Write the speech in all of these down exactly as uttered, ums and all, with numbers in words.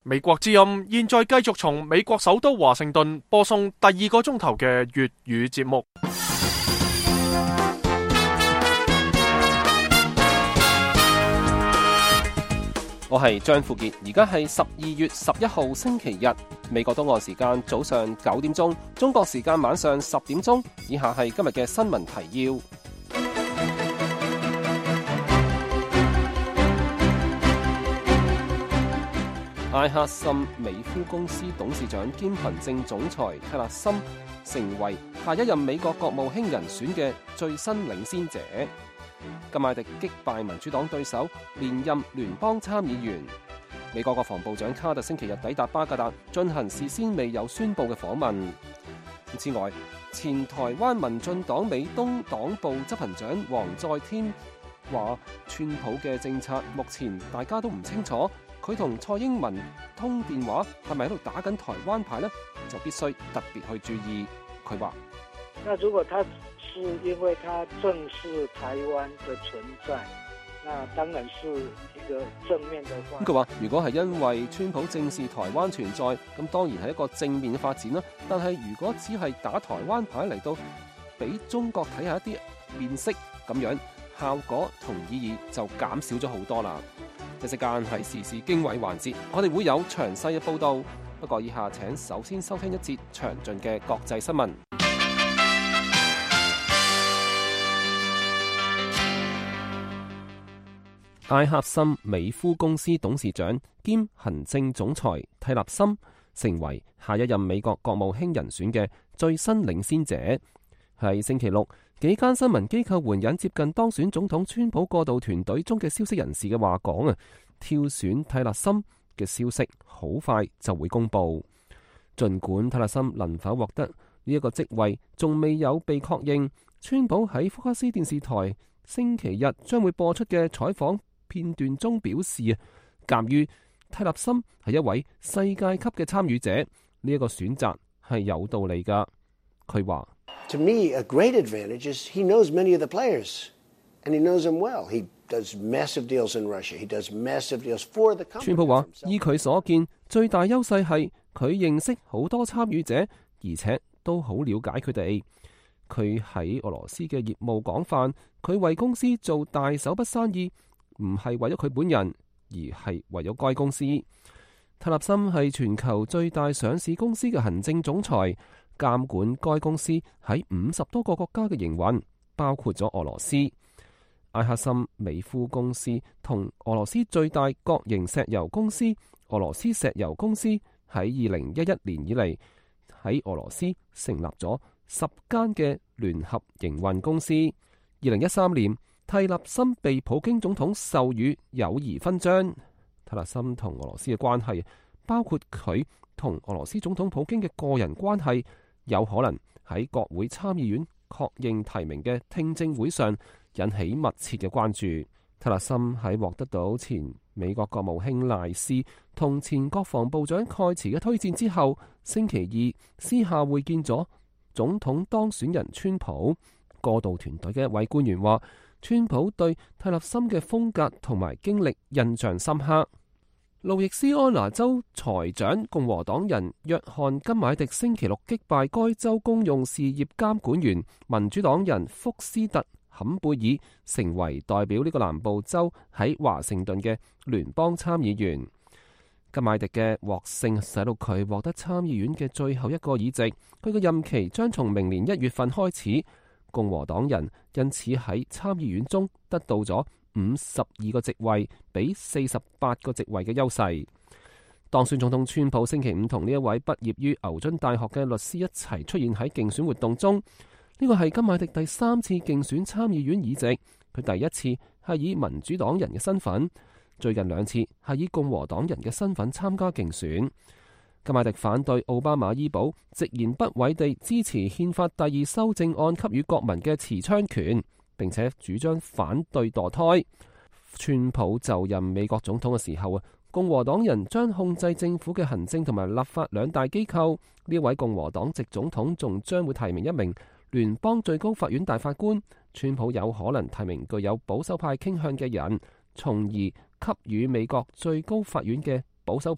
美國之音現在繼續從美國首都華盛頓播送第二個鐘頭嘅粵語節目。 我係張富傑，而家係十二月十一號星期日，美國東岸時間早上九點鐘，中國時間晚上十點鐘。以下係今日嘅新聞提要。艾克森美孚公司董事長兼行政總裁泰勒森成為下一任美國國務卿人選嘅最新領先者。甘迺迪擊敗民主黨對手，連任聯邦參議員。美國國防部長卡特星期日抵達巴格達，進行事先未有宣布嘅訪問。此外，前台灣民進黨美東黨部執行長黃載添話，川普嘅政策目前大家都唔清楚。佢同蔡英文通電話係咪喺度打緊台灣牌呢？就必須特別去注意。佢話： 那如果他是因為他正視台灣的存在，那當然是一個正面的話。 佢話：如果係因為川普正視台灣存在，咁當然係一個正面嘅發展啦。但係如果只係打台灣牌嚟到俾中國睇下一啲面色，咁樣效果同意義就減少咗好多啦。一時間係時事經緯環節，我哋會有詳細嘅報道。不過以下請首先收聽一節詳盡嘅國際新聞。艾克森美孚公司董事長兼行政總裁泰勒森成為下一任美國國務卿人選嘅最新領先者。喺星期六，幾間新聞機構援引接近當選總統川普過渡團隊中嘅消息人士嘅話講啊，挑選泰勒森嘅消息好快就會公布。儘管泰勒森能否獲得呢一個職位仲未有被確認，川普喺福克斯電視台星期日將會播出嘅採訪片段中表示啊，鑑於泰勒森係一位世界級嘅參與者，呢、這、一個選擇係有道理噶。佢話 ：To me, a great advantage is he knows many of the players, and he knows them well. He does massive deals in Russia. He does massive deals for the company. 川普話：依佢所見，最大優勢係佢認識好多參與者，而且都好了解佢哋。佢喺俄羅斯嘅業務廣泛，佢為公司做大手筆生意，唔係為咗佢本人，而係為咗該公司。泰勒森係全球最大上市公司嘅行政總裁，監管該公司喺五十多個國家嘅營運，包括咗俄羅斯。艾克森美孚公司同俄羅斯最大國營石油公司俄羅斯石油公司喺二零一一年以嚟喺俄羅斯成立咗十間嘅聯合營運公司。二零一三年，泰勒森被普京總統授予友誼勳章。泰勒森同俄羅斯嘅關係，包括佢同俄羅斯總統普京嘅個人關係，有可能喺國會參議院確認提名嘅聽證會上引起密切嘅關注。泰勒森喺獲得到前美國國務卿賴斯同前國防部長蓋茨嘅推薦之後，星期二私下會見咗總統當選人川普。過渡團隊嘅一位官員話，川普對泰勒森嘅風格同埋經歷印象深刻。路易斯安那州財長共和黨人約翰甘迺迪星期六擊敗該州公用事業監管員民主黨人福斯特坎貝爾，成為代表呢個南部州喺華盛頓嘅聯邦參議員。甘迺迪嘅獲勝使到佢獲得參議院嘅最後一個議席，佢嘅任期將從明年一月份開始。共和黨人因此喺參議院中得到咗五十二個席位，比四十八個席位嘅優勢。當選總統川普星期五同呢一位畢業於牛津大學嘅律師一齊出現喺競選活動中，呢個係甘迺迪第三次競選參議院議席。佢第一次係以民主黨人嘅身份，最近兩次係以共和黨人嘅身份參加競選。甘迺迪反對奧巴馬醫保，直言不諱地支持憲法第二修正案給予國民嘅持槍權，並且主張反對墮胎。川普就任美國總統嘅時候啊，共和黨人將控制政府嘅行政同埋立法兩大機構。呢位共和黨籍總統仲將會提名一名聯邦最高法院大法官。川普有可能提名具有保守派傾向嘅人，從而給予美國最高法院嘅保守派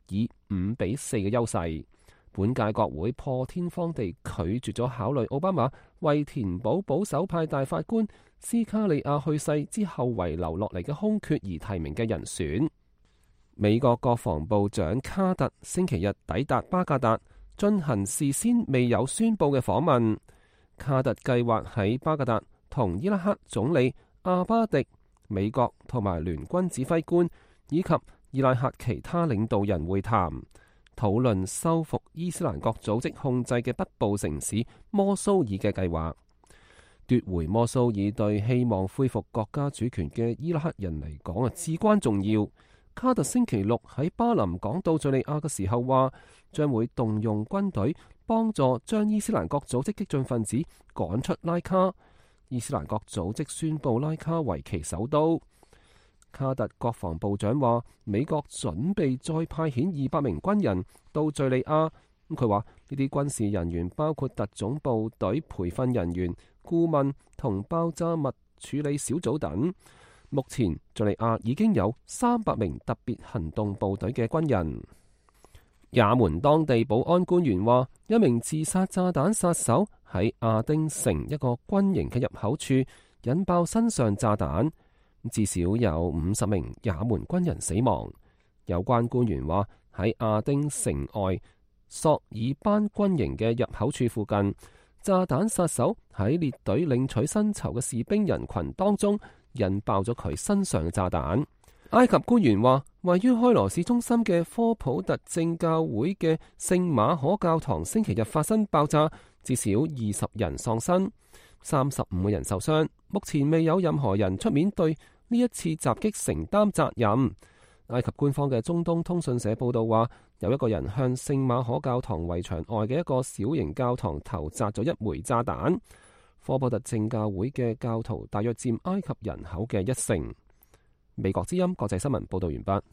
以五比四嘅優勢。本屆國會破天荒地拒絕咗考慮奧巴馬為填補保守派大法官斯卡利亞去世之後遺留落嚟嘅空缺而提名嘅人選。美國國防部長卡特星期日抵達巴格達，進行事先未有宣佈嘅訪問。卡特計劃喺巴格達同伊拉克總理阿巴迪、美國同埋聯軍指揮官以及伊拉克其他領導人會談，討論收復伊斯蘭國組織控制嘅北部城市摩蘇爾嘅計劃。奪回摩蘇爾對希望恢復國家主權嘅伊拉克人嚟講啊，至關重要。卡特星期六喺巴林講到敘利亞嘅時候話，將會動用軍隊幫助將伊斯蘭國組織激進分子趕出拉卡。伊斯蘭國組織宣布拉卡為其首都。卡特國防部長話，美國準備再派遣二百名軍人到敘利亞。佢話呢啲軍事人員包括特種部隊培訓人員、顧問同爆炸物處理小組等。目前敘利亞已經有三百名特別行動部隊嘅軍人。也門當地保安官員話，一名自殺炸彈殺手喺亞丁城一個軍營嘅入口處引爆身上炸彈，至少有五十名也門軍人死亡。有關官員話，喺亞丁城外索爾班軍營嘅入口處附近，炸彈殺手喺列隊領取薪酬嘅士兵人群當中引爆咗佢身上嘅炸彈。埃及官員話，位於開羅市中心嘅科普特正教會嘅聖馬可教堂星期日發生爆炸，至少二十人喪生，三十五個人受傷。目前未有任何人出面對呢一次襲擊承擔責任。埃及官方嘅中東通訊社報道話，有一個人向聖馬可教堂圍牆外嘅一個小型教堂投擲咗一枚炸彈。科普特正教會嘅教徒大約佔埃及人口嘅一成。美國之音國際新聞報道完畢。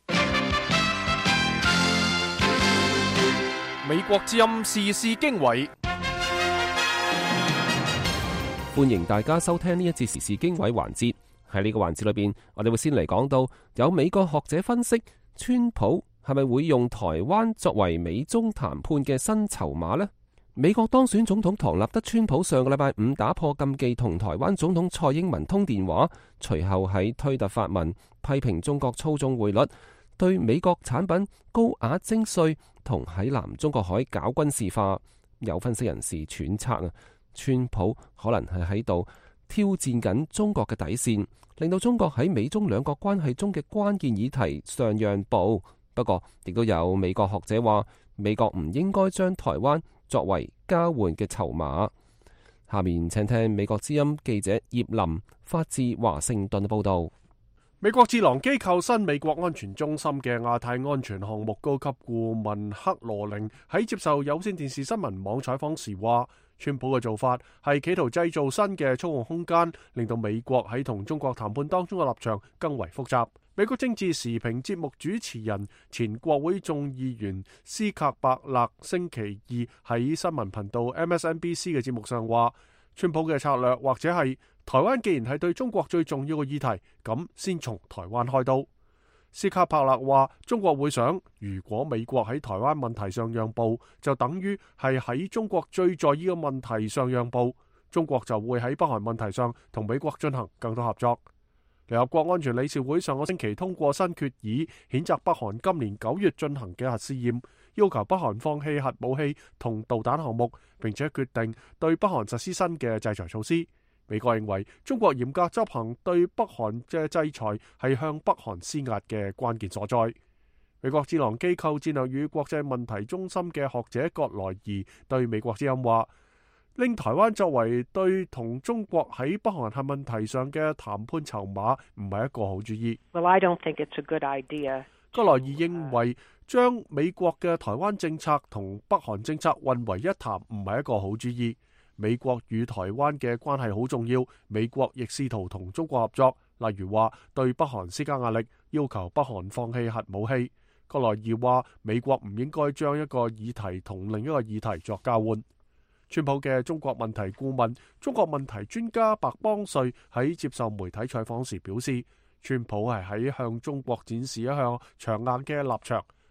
美國之音時事經緯， 歡迎大家收聽呢一節時事經緯環節。喺呢個環節裏邊，我哋會先嚟講到有美國學者分析，川普係咪會用台灣作為美中談判嘅新籌碼呢？美國當選總統唐納德川普上個禮拜五打破禁忌，同台灣總統蔡英文通電話，隨後喺推特發文批評中國操縱匯率、對美國產品高額徵稅同喺南中國海搞軍事化。有分析人士揣測啊，川普可能係喺度挑戰緊中國嘅底線，令到中國喺美中兩國關係中嘅關鍵議題上讓步。不過，亦都有美國學者話，美國唔應該將台灣作為交換嘅籌碼。下面請聽美國之音記者葉林發自華盛頓嘅報道。 美國智囊機構新美國安全中心嘅亞太安全項目高級顧問克羅寧喺接受有線電視新聞網採訪時話，川普嘅做法係企圖製造新嘅操控空間，令到美國喺同中國談判當中嘅立場更為複雜。美國政治時評節目主持人、前國會眾議員斯卡伯勒星期二喺新聞頻道 M S N B C 嘅節目上話，川普嘅策略或者係台灣既然係對中國最重要嘅議題，咁先從台灣開刀。斯卡伯勒話，中國會想，如果美國喺台灣問題上讓步，就等於係喺中國最在意嘅問題上讓步，中國就會喺北韓問題上同美國進行更多合作。聯合國安全理事會上個星期通過新決議，譴責北韓今年九月進行嘅核試驗，要求北韓放棄核武器同導彈項目，並且決定對北韓實施新嘅制裁措施。美國認為中國嚴格執行對北韓嘅制裁係向北韓施壓嘅關鍵所在。美國智囊機構戰略與國際問題中心嘅學者葛萊儀對美國之音話，令台灣作為對同中國喺北韓核問題上嘅談判籌碼唔係一個好主意。 Well, I don't think it's a good idea. 葛萊儀認為將美國嘅台灣政策同北韓政策混為一談唔係一個好主意。美國與台灣嘅關係好重要，美國亦試圖同中國合作，例如話對北韓施加壓力，要求北韓放棄核武器。葛萊儀話，美國唔應該將一個議題同另一個議題作交換。川普嘅中國問題顧問、中國問題專家白邦瑞喺接受媒體採訪時表示，川普係喺向中國展示一項強硬嘅立場。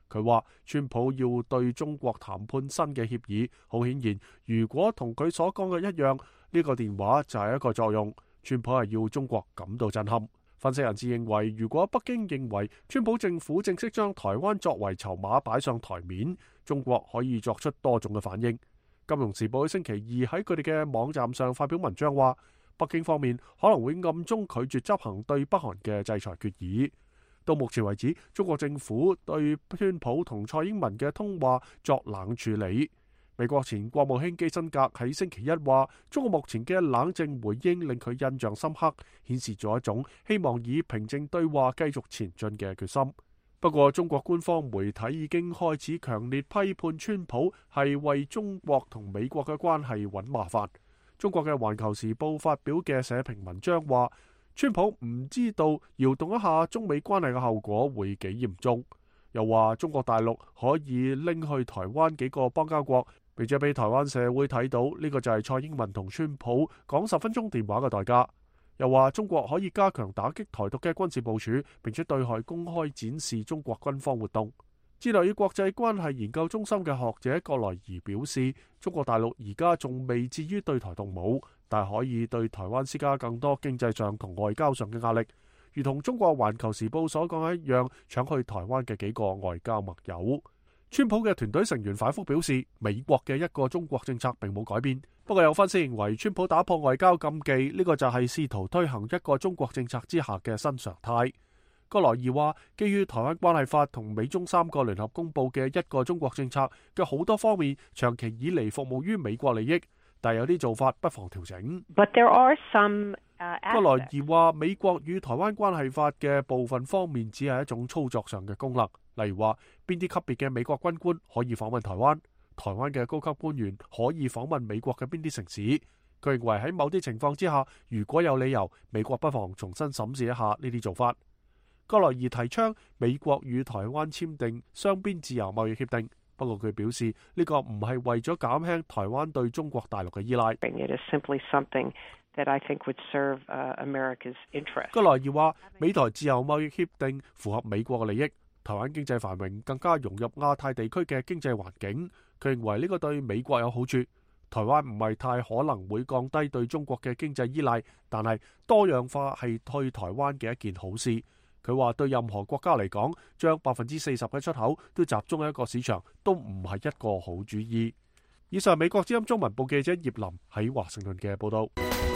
佢話川普要對中國談判新嘅協議，好顯然，如果同佢所講嘅一樣，呢個電話就係一個作用。川普係要中國感到震撼。分析人士認為，如果北京認為川普政府正式將台灣作為籌碼擺上台面，中國可以作出多種嘅反應。金融時報喺星期二喺佢哋嘅網站上發表文章話，北京方面可能會暗中拒絕執行對北韓嘅制裁決議。到目前為止，中國政府對川普同蔡英文嘅通話作冷處理。美國前國務卿基辛格喺星期一話，中國目前嘅冷靜回應令佢印象深刻，顯示咗一種希望以平靜對話繼續前進嘅決心。不過，中國官方媒體已經開始強烈批判川普係為中國同美國嘅關係揾麻煩。中國嘅《環球時報》發表嘅社評文章話，川普唔知道搖動一下中美關係嘅後果會幾嚴重，又話中國大陸可以拎去台灣幾個邦交國，並且俾台灣社會睇到呢個就係蔡英文同川普講十分鐘電話嘅代價。又話中國可以加強打擊台獨嘅軍事部署，並且對外公開展示中國軍方活動。致力於國際關係研究中心嘅學者葛萊儀表示，中國大陸而家仲未至於對台動武，但係可以對台灣施加更多經濟上同外交上嘅壓力，如同中國環球時報所講一樣，搶去台灣嘅幾個外交盟友。川普嘅團隊成員反覆表示，美國嘅一個中國政策並冇改變。不過有分析認為，川普打破外交禁忌，呢、這個就係試圖推行一個中國政策之下嘅新常態。葛萊儀話，基於台灣關係法同美中三個聯合公佈嘅一個中國政策嘅好多方面，長期以嚟服務於美國利益，但有啲做法不妨調整。 But there are some, uh, 葛萊儀話，美國與台灣關係法嘅部分方面只係一種操作上嘅功能，例如話邊啲級別嘅美國軍官可以訪問台灣，台灣嘅高級官員可以訪問美國嘅邊啲城市。佢認為喺某啲情況之下，如果有理由，美國不妨重新審視一下呢啲做法。葛萊儀提倡美國與台灣簽訂雙邊自由貿易協定，不過佢表示呢個唔係為咗減輕台灣對中國大陸嘅依賴。葛萊儀話，美台自由貿易協定符合美國嘅利益，台灣經濟繁榮更加融入亞太地區嘅經濟環境。佢認為呢個對美國有好處。台灣唔係太可能會降低對中國嘅經濟依賴，但係多樣化係對台灣嘅一件好事。佢話對任何國家嚟講，將百分之四十嘅出口都集中喺一個市場，都唔係一個好主意。以上係美國之音中文部記者葉林喺華盛頓嘅報道。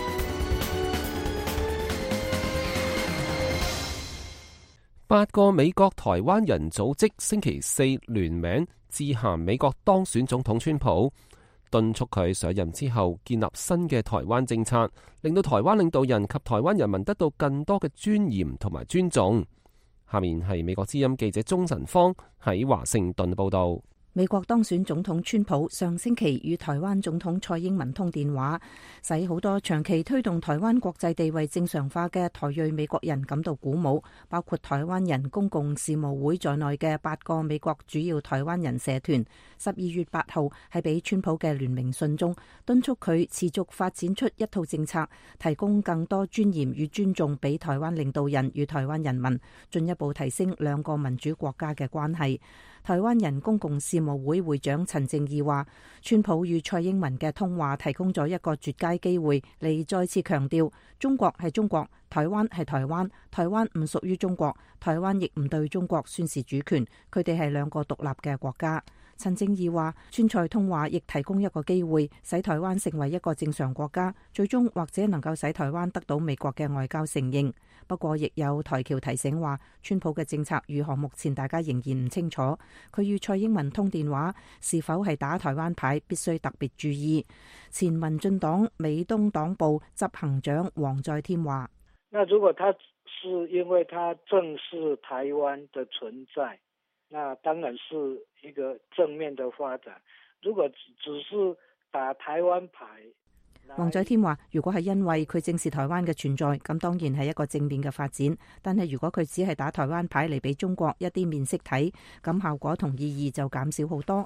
八個美國台灣人組織星期四聯名致函美國當選總統川普，敦促佢上任之後建立新嘅台灣政策，令到台灣領導人及台灣人民得到更多嘅尊嚴同埋尊重。下面係美國之音記者鍾晨芳喺華盛頓報道。 美國當選總統川普上星期與台灣總統蔡英文通電話，使好多長期推動台灣國際地位正常化嘅台裔美國人感到鼓舞，包括台灣人公共事務會在內嘅八個美國主要台灣人社團，十二月八號喺俾川普嘅聯名信中，敦促佢持續發展出一套政策，提供更多尊嚴與尊重俾台灣領導人與台灣人民，進一步提升兩個民主國家嘅關係。台灣人公共事務會會長陳正義話，川普與蔡英文嘅通話提供咗一個絕佳機會嚟再次強調中國係中國，台灣係台灣，台灣唔屬於中國，台灣亦唔對中國宣示主權，佢哋係兩個獨立嘅國家。陳正義話，川蔡通話亦提供一個機會，使台灣成為一個正常國家，最終或者能夠使台灣得到美國嘅外交承認。不過，亦有台僑提醒話，川普嘅政策如何，目前大家仍然唔清楚。佢與蔡英文通電話是否係打台灣牌，必須特別注意。前民進黨美東黨部執行長黃在天話： 那如果他是因為他正視台灣的存在，那當然是一個正面的發展。如果只是打台灣牌， 黃在天話：如果係因為佢正視台灣嘅存在，咁當然係一個正面嘅發展。但係如果佢只係打台灣牌嚟俾中國一啲面色睇，咁效果同意義就減少好多。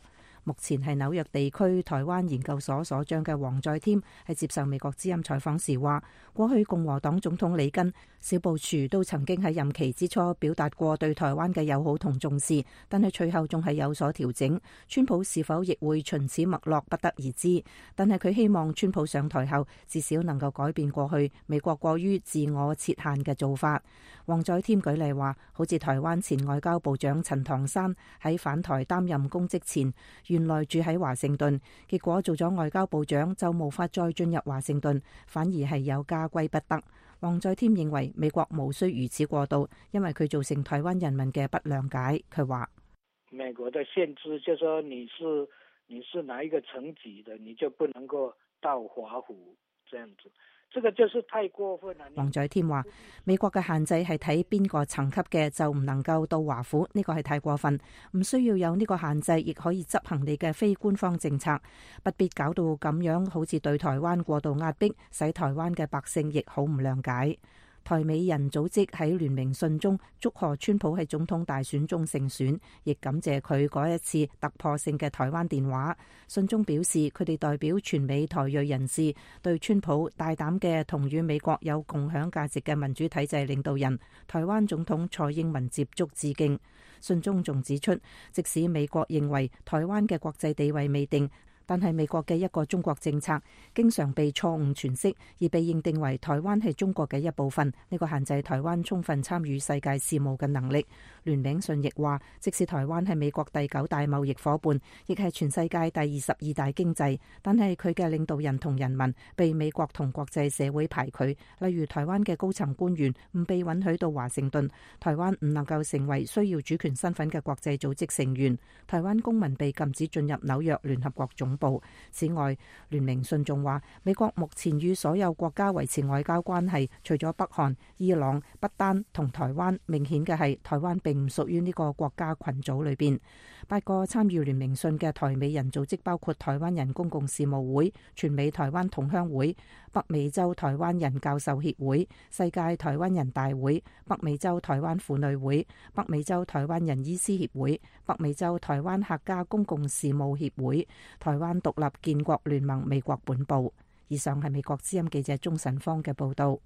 目前係紐約地區台灣研究所所長嘅黃載添喺接受美國之音採訪時話，過去共和黨總統里根、小布殊都曾經喺任期之初表達過對台灣嘅友好同重視，但係隨後仲係有所調整。川普是否亦會循此脈絡，不得而知。但係佢希望川普上台後至少能夠改變過去美國過於自我設限嘅做法。黃載添舉例話，好似台灣前外交部長陳唐山喺返台擔任公職前，原來住喺華盛頓，結果做咗外交部長就無法再進入華盛頓，反而係有家歸不得。黃載添認為美國無需如此過度，因為佢造成台灣人民嘅不諒解。佢話美國的限制就是說你是你是哪一個層級的，你就不能夠到華府這樣子。這個就是太過分啦。 黃載添話，美國嘅限制係睇邊個層級嘅就唔能夠到華府，呢個係太過分，唔需要有呢個限制，亦可以執行你嘅非官方政策，不必搞到咁樣，好似對台灣過度壓迫，使台灣嘅百姓亦好唔諒解。台美人組織喺聯名信中祝賀川普喺總統大選中勝選，亦感謝佢嗰一次突破性嘅台灣電話。信中表示，佢哋代表全美台裔人士對川普大膽嘅同與美國有共享價值嘅民主體制領導人台灣總統蔡英文接觸致敬。信中仲指出，即使美國認為台灣嘅國際地位未定，但係美國嘅一個中國政策經常被錯誤詮釋，而被認定為台灣係中國嘅一部分，呢個限制台灣充分參與世界事務嘅能力。聯名信亦話，即使台灣係美國第九大貿易夥伴，亦係全世界第二十二大經濟，但係佢嘅領導人同人民被美國同國際社會排拒，例如台灣嘅高層官員唔被允許到華盛頓，台灣唔能夠成為需要主權身份嘅國際組織成員，台灣公民被禁止進入紐約聯合國總部。此外，聯名信仲話，美國目前與所有國家維持外交關係，除咗北韓、伊朗、不丹同台灣，明顯嘅係台灣並唔屬於呢個國家群組裏邊。八個參與聯名信嘅台美人組織包括台灣人公共事務會、全美台灣同鄉會、北美洲台灣人教授協會、世界台灣人大會、北美洲台灣婦女會、北美洲台灣人醫師協會、北美洲台灣客家公共事務協會、台灣獨立建國聯盟美國本部。以上係美國之音記者鍾晨芳嘅報道。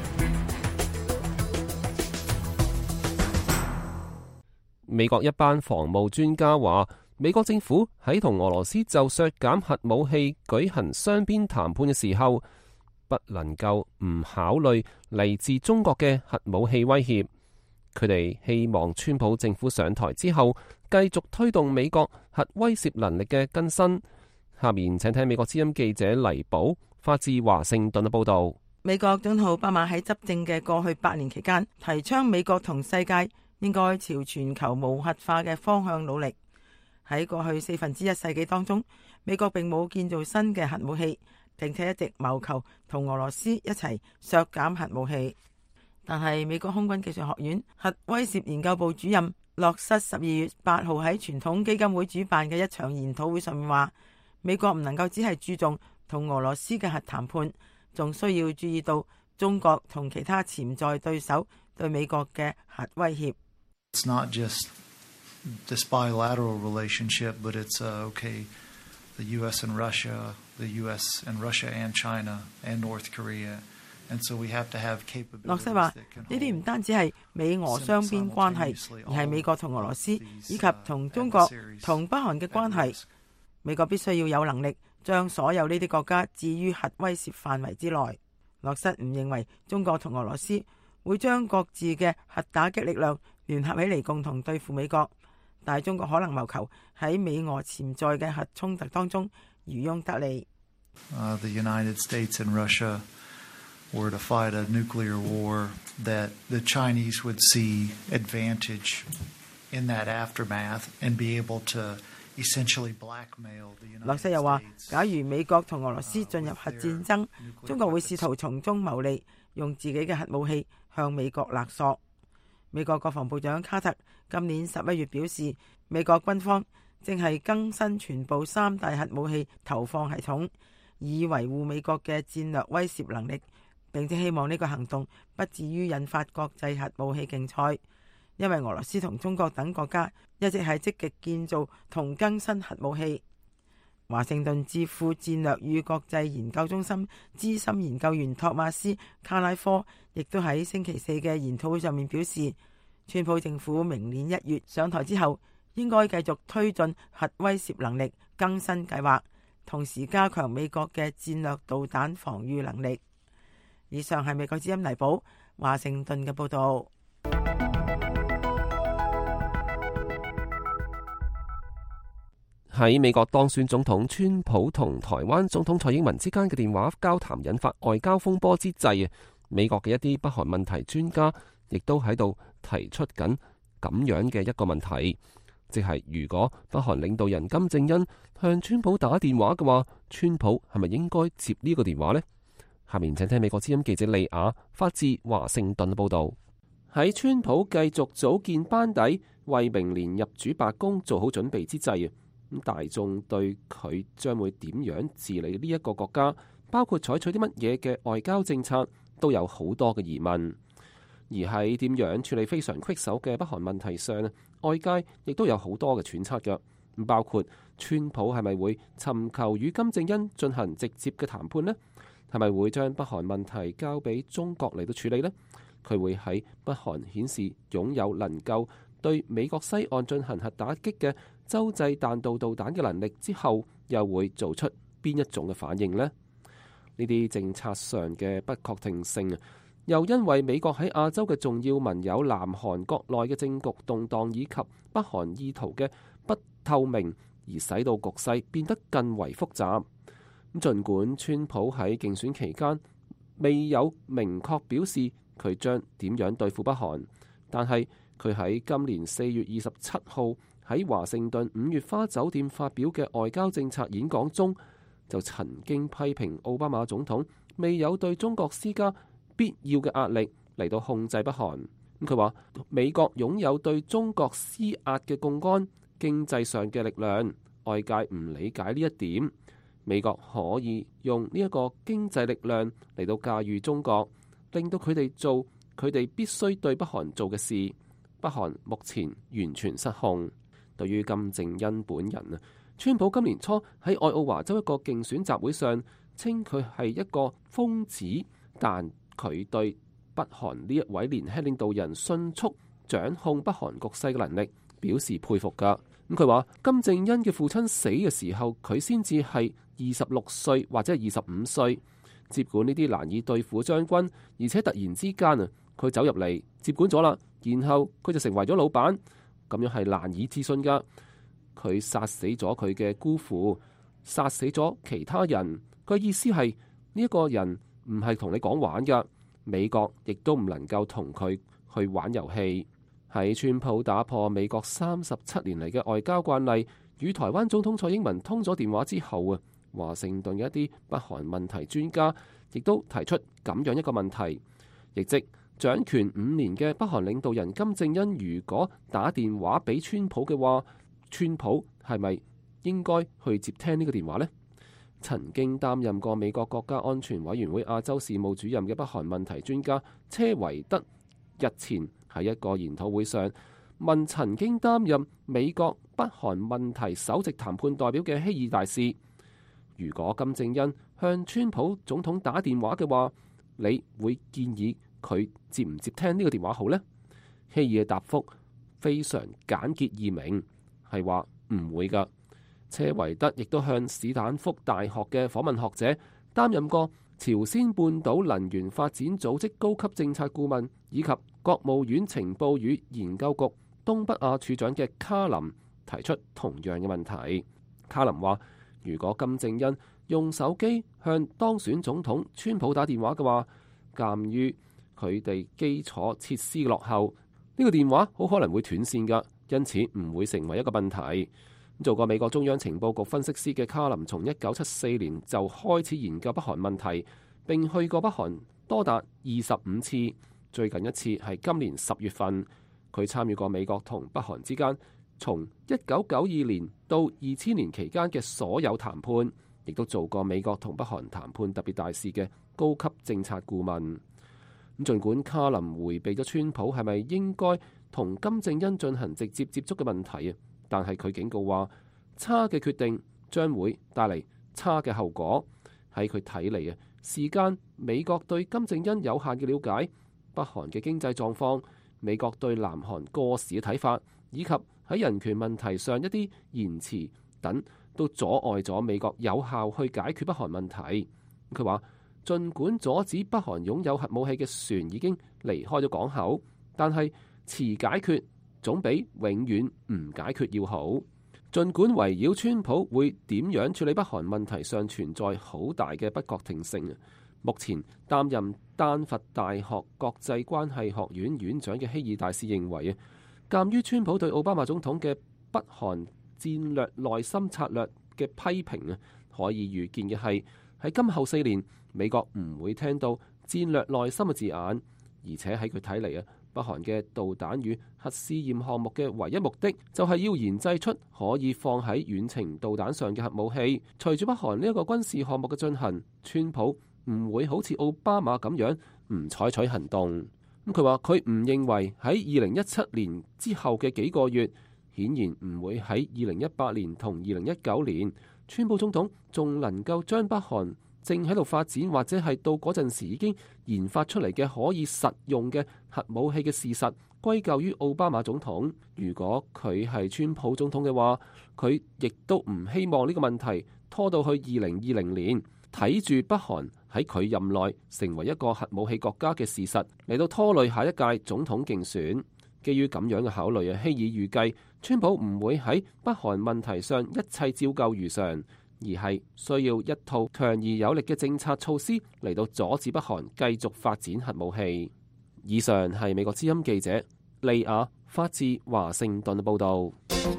美國一班防務專家話，美國政府喺同俄羅斯就削減核武器舉行雙邊談判嘅時候，不能夠唔考慮嚟自中國嘅核武器威脅。佢哋希望川普政府上台之後，繼續推動美國核威懾能力嘅更新。下面請聽美國之音記者黎寶發自華盛頓嘅報道。 美國總統奧巴馬喺執政嘅過去八年期間，提倡美國同世界應該朝全球無核化嘅方向努力。喺過去四分之一世紀當中，美國並冇建造新嘅核武器，並且一直謀求同俄羅斯一齊削減核武器。但係美國空軍技術學院核威懾研究部主任洛瑟十二月八號喺傳統基金會主辦嘅一場研討會上面話，美國唔能夠只係注重同俄羅斯嘅核談判，仲需要注意到中國同其他潛在對手對美國嘅核威脅。 It's not just this bilateral relationship, but it's uh, okay, the U S and Russia, the U S and Russia and China and North Korea, and so we have to have capabilities. 洛瑟話：呢啲唔單止係美俄雙邊關係，而係美國同俄羅斯以及同中國同北韓嘅關係。美國必須要有能力將所有呢啲國家置於核威懾範圍之內。洛瑟唔認為中國同俄羅斯會將各自嘅核打擊力量聯合起嚟共同對付美國，但係中國可能謀求喺美俄潛在嘅核衝突當中漁翁得利。 Uh, the United States and Russia were to fight a nuclear war, that the Chinese would see advantage in that aftermath and be able to essentially blackmail the United States. 洛瑟又話，假如美國同俄羅斯進入核戰爭，中國會試圖從中牟利，用自己嘅核武器向美國勒索。美國國防部長卡特今年十一月表示，美國軍方正係更新全部三大核武器投放系統，以維護美國嘅戰略威懾能力，並且希望呢個行動不至於引發國際核武器競賽，因為俄羅斯同中國等國家一直係積極建造同更新核武器。 華盛頓智庫戰略與國際研究中心資深研究員托馬斯卡拉科亦都喺星期四嘅研討會上面表示，川普政府明年一月上台之後，應該繼續推進核威懾能力更新計劃，同時加強美國嘅戰略導彈防禦能力。以上係美國之音黎寶華盛頓嘅報道。 喺美國當選總統川普同台灣總統蔡英文之間嘅電話交談引發外交風波之際啊，美國嘅一啲北韓問題專家亦都喺度提出緊咁樣嘅一個問題，即係如果北韓領導人金正恩向川普打電話嘅話，川普係咪應該接呢個電話呢？下面請聽美國之音記者利亞發自華盛頓嘅報道。喺川普繼續組建班底，為明年入主白宮做好準備之際啊，咁大眾對佢將會點樣治理呢一個國家，包括採取啲乜嘢嘅外交政策，都有好多嘅疑問。而喺點樣處理非常棘手嘅北韓問題上，外界亦都有好多嘅揣測嘅，包括川普係咪會尋求與金正恩進行直接嘅談判呢？係咪會將北韓問題交俾中國嚟到處理呢？佢會喺北韓顯示擁有能夠對美國西岸進行核打擊嘅洲際彈道導彈嘅能力之後，又會做出邊一種嘅反應呢？呢啲政策上嘅不確定性，又因為美國喺亞洲嘅重要盟友南韓國內嘅政局動盪，以及北韓意圖嘅不透明，而使到局勢變得更為複雜。咁儘管川普喺競選期間未有明確表示佢將點樣對付北韓，但係佢喺今年四月二十七號喺華盛頓五月花酒店發表嘅外交政策演講中，就曾經批評奧巴馬總統未有對中國施加必要嘅壓力嚟到控制北韓。咁佢話美國擁有對中國施壓嘅槓桿經濟上嘅力量，外界唔理解呢一點。美國可以用呢一個經濟力量嚟到駕馭中國，令到佢哋做佢哋必須對北韓做嘅事。北韓目前完全失控。對於金正恩本人啊，川普今年初喺愛奧華州一個競選集會上稱佢係一個瘋子，但佢對北韓呢一位年輕領導人迅速掌控北韓局勢嘅能力表示佩服㗎。咁佢話金正恩嘅父親死嘅時候，佢先至係二十六歲或者係二十五歲，接管呢啲難以對付嘅將軍，而且突然之間啊，佢走入嚟接管咗啦，然後佢就成為咗老闆，咁樣係難以置信噶。佢殺死咗佢嘅姑父，殺死咗其他人，佢意思係呢一個人唔係同你講玩噶，美國亦都唔能夠同佢去玩遊戲。喺川普打破美國三十七年嚟嘅外交慣例，與台灣總統蔡英文通咗電話之後啊，華盛頓嘅一啲北韓問題專家亦都提出咁樣一個問題，亦即掌權五年嘅北韓領導人金正恩如果打電話俾川普嘅話，川普係咪應該去接聽呢個電話呢？曾經擔任過美國國家安全委員會亞洲事務主任嘅北韓問題專家車維德日前喺一個研討會上問曾經擔任美國北韓問題首席談判代表嘅希爾大使，如果金正恩向川普總統打電話嘅話，你會建議佢接唔接聽呢個電話好呢？希爾嘅答覆非常簡潔易明，係話唔會噶。車維德亦都向史坦福大學嘅訪問學者、擔任過朝鮮半島能源發展組織高級政策顧問以及國務院情報與研究局東北亞處長嘅卡林提出同樣嘅問題。卡林話：如果金正恩用手機向當選總統川普打電話嘅話，鑑於佢哋基礎設施落後，呢個電話好可能會斷線㗎，因此唔會成為一個問題。做過美國中央情報局分析師嘅卡林，從一九七四年就開始研究北韓問題，並去過北韓多達二十五次。最近一次係今年十月份，佢參與過美國同北韓之間從一九九二年到二千年期間嘅所有談判，亦都做過美國同北韓談判特別大使嘅高級政策顧問。咁儘管卡林迴避咗川普係咪應該同金正恩進行直接接觸嘅問題啊，但係佢警告話，差嘅決定將會帶嚟差嘅後果。喺佢睇嚟啊，時間美國對金正恩有限嘅了解，北韓嘅經濟狀況，美國對南韓過時嘅睇法，以及喺人權問題上一啲言辭等，都阻礙咗美國有效去解決北韓問題。佢話，儘管阻止北韓擁有核武器嘅船已經離開咗港口，但係遲解決總比永遠唔解決要好。儘管圍繞川普會點樣處理北韓問題上存在好大嘅不確定性，目前擔任丹佛大學國際關係學院院長嘅希爾大使認為啊，鑑於川普對奧巴馬總統嘅北韓戰略內心策略嘅批評啊，可以預見嘅係喺今後四年，美國唔會聽到戰略內心嘅字眼，而且喺佢睇嚟啊，北韓嘅導彈與核試驗項目嘅唯一目的就係要研製出可以放喺遠程導彈上嘅核武器。隨住北韓呢一個軍事項目嘅進行，川普唔會好似奧巴馬咁樣唔採取行動。咁佢話佢唔認為喺二零一七年之後嘅幾個月，顯然唔會喺二零一八年同二零一九年，川普總統仲能夠將北韓正喺度發展或者係到嗰陣時已經研發出嚟嘅可以實用嘅核武器嘅事實歸咎於奧巴馬總統。如果佢係川普總統嘅話，佢亦都唔希望呢個問題拖到去二零二零年，睇住北韓喺佢任內成為一個核武器國家嘅事實嚟到拖累下一屆總統競選。基於咁樣嘅考慮啊，希爾預計川普唔會喺北韓問題上一切照舊如常，而係需要一套強而有力嘅政策措施嚟到阻止北韓繼續發展核武器。以上係美國之音記者利亞發自華盛頓嘅報導。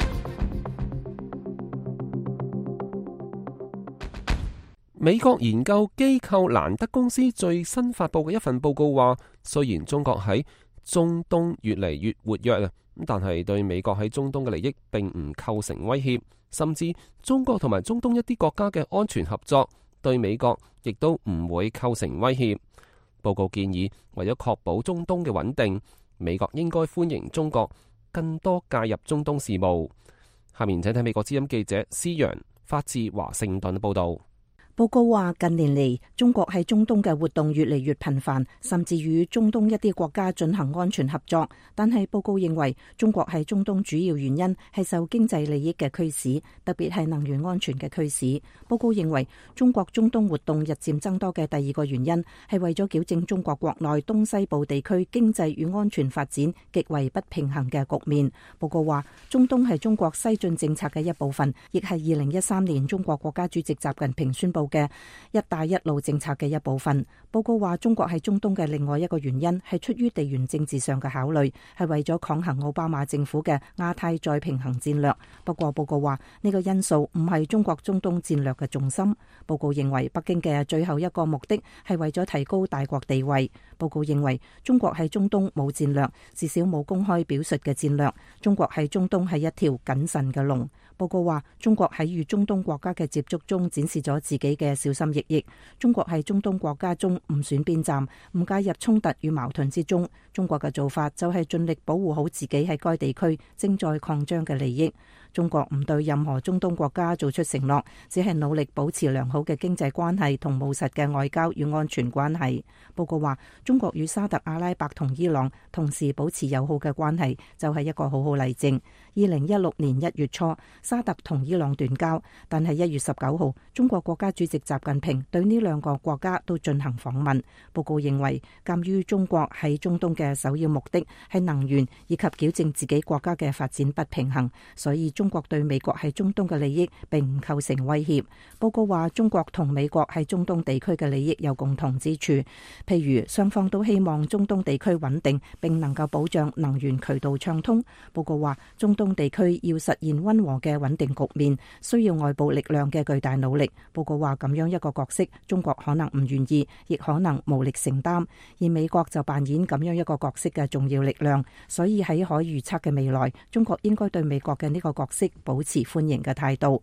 美國研究機構蘭德公司最新發布嘅一份報告話，雖然中國喺中東越嚟越活躍啊，但係對美國喺中東嘅利益並唔構成威脅，甚至中國同埋中東一啲國家嘅安全合作對美國亦都唔會構成威脅。報告建議，為咗確保中東嘅穩定，美國應該歡迎中國更多介入中東事務。下面請睇美國之音記者施陽發自華盛頓報道。 報告話，近年嚟中國喺中東嘅活動越嚟越頻繁，甚至與中東一啲國家進行安全合作。但係報告認為，中國喺中東主要原因係受經濟利益嘅驅使，特別係能源安全嘅驅使。報告認為，中國中東活動日漸增多嘅第二個原因係為咗矯正中國國內東西部地區經濟與安全發展極為不平衡嘅局面。報告話，中東係中國西進政策嘅一部分，亦係二零一三年中國國家主席習近平宣布嘅一帶一路政策嘅一部分。報告話，中國喺中東嘅另外一個原因係出於地緣政治上嘅考慮，係為咗抗衡奧巴馬政府嘅亞太再平衡戰略。不過報告話，呢個因素唔係中國中東戰略嘅重心。報告認為，北京嘅最後一個目的係為咗提高大國地位。報告認為，中國喺中東冇戰略，至少冇公開表述嘅戰略。中國喺中東係一條謹慎嘅龍。報告話，中國喺與中東國家嘅接觸中展示咗自己嘅小心翼翼。中國喺中東國家中唔選邊站，唔介入衝突與矛盾之中。中國嘅做法就係盡力保護好自己喺該地區正在擴張嘅利益。中國唔對任何中東國家做出承諾，只係努力保持良好嘅經濟關係同務實嘅外交與安全關係。報告話，中國與沙特阿拉伯同伊朗同時保持友好嘅關係，就係一個好好例證。二零一六年一月初，沙特同伊朗斷交，但係一月十九號，中國國家主席習近平對呢兩個國家都進行訪問。報告認為，鑑於中國喺中東嘅首要目的係能源以及矯正自己國家嘅發展不平衡，所以中國對美國喺中東嘅利益並唔構成威脅。報告話，中國同美國喺中東地區嘅利益有共同之處，譬如雙方都希望中東地區穩定並能夠保障能源渠道暢通。報告話，中東地區要實現溫和嘅穩定局面，需要外部力量嘅巨大努力。報告話，咁樣一個角色，中國可能唔願意，亦可能無力承擔，而美國就扮演咁樣一個角色嘅重要力量。所以喺可預測嘅未來，中國應該對美國嘅呢個角色保持歡迎嘅態度。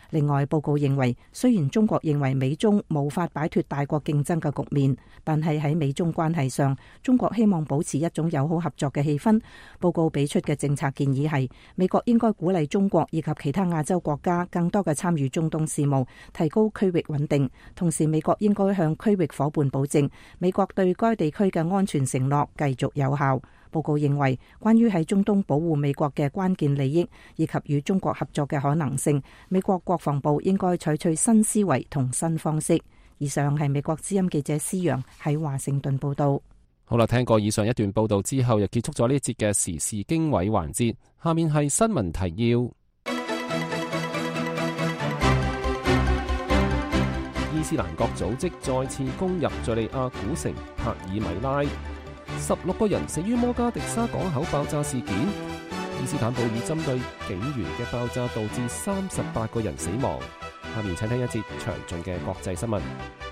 另外，報告認為，雖然中國認為美中無法擺脫大國競爭嘅局面，但係喺美中關係上，中國希望保持一種友好合作嘅氣氛。報告俾出嘅政策建議係，美國應該鼓勵中國以及其他亞洲國家更多嘅參與中東事務，提高區域穩定。同時，美國應該向區域夥伴保證，美國對該地區嘅安全承諾繼續有效。報告認為，關於喺中東保護美國嘅關鍵利益以及與中國合作嘅可能性，美國國防部應該採取新思維同新方式。以上係美國之音記者施陽喺華盛頓報道。 好啦，聽過以上一段報道之後，又結束咗呢一節嘅時事經緯環節。下面係新聞提要。伊斯蘭國組織再次攻入敘利亞古城帕爾米拉。十六個人死於摩加迪沙港口爆炸事件。伊斯坦布爾針對警員嘅爆炸導致三十八個人死亡。下面請聽一節詳盡嘅國際新聞。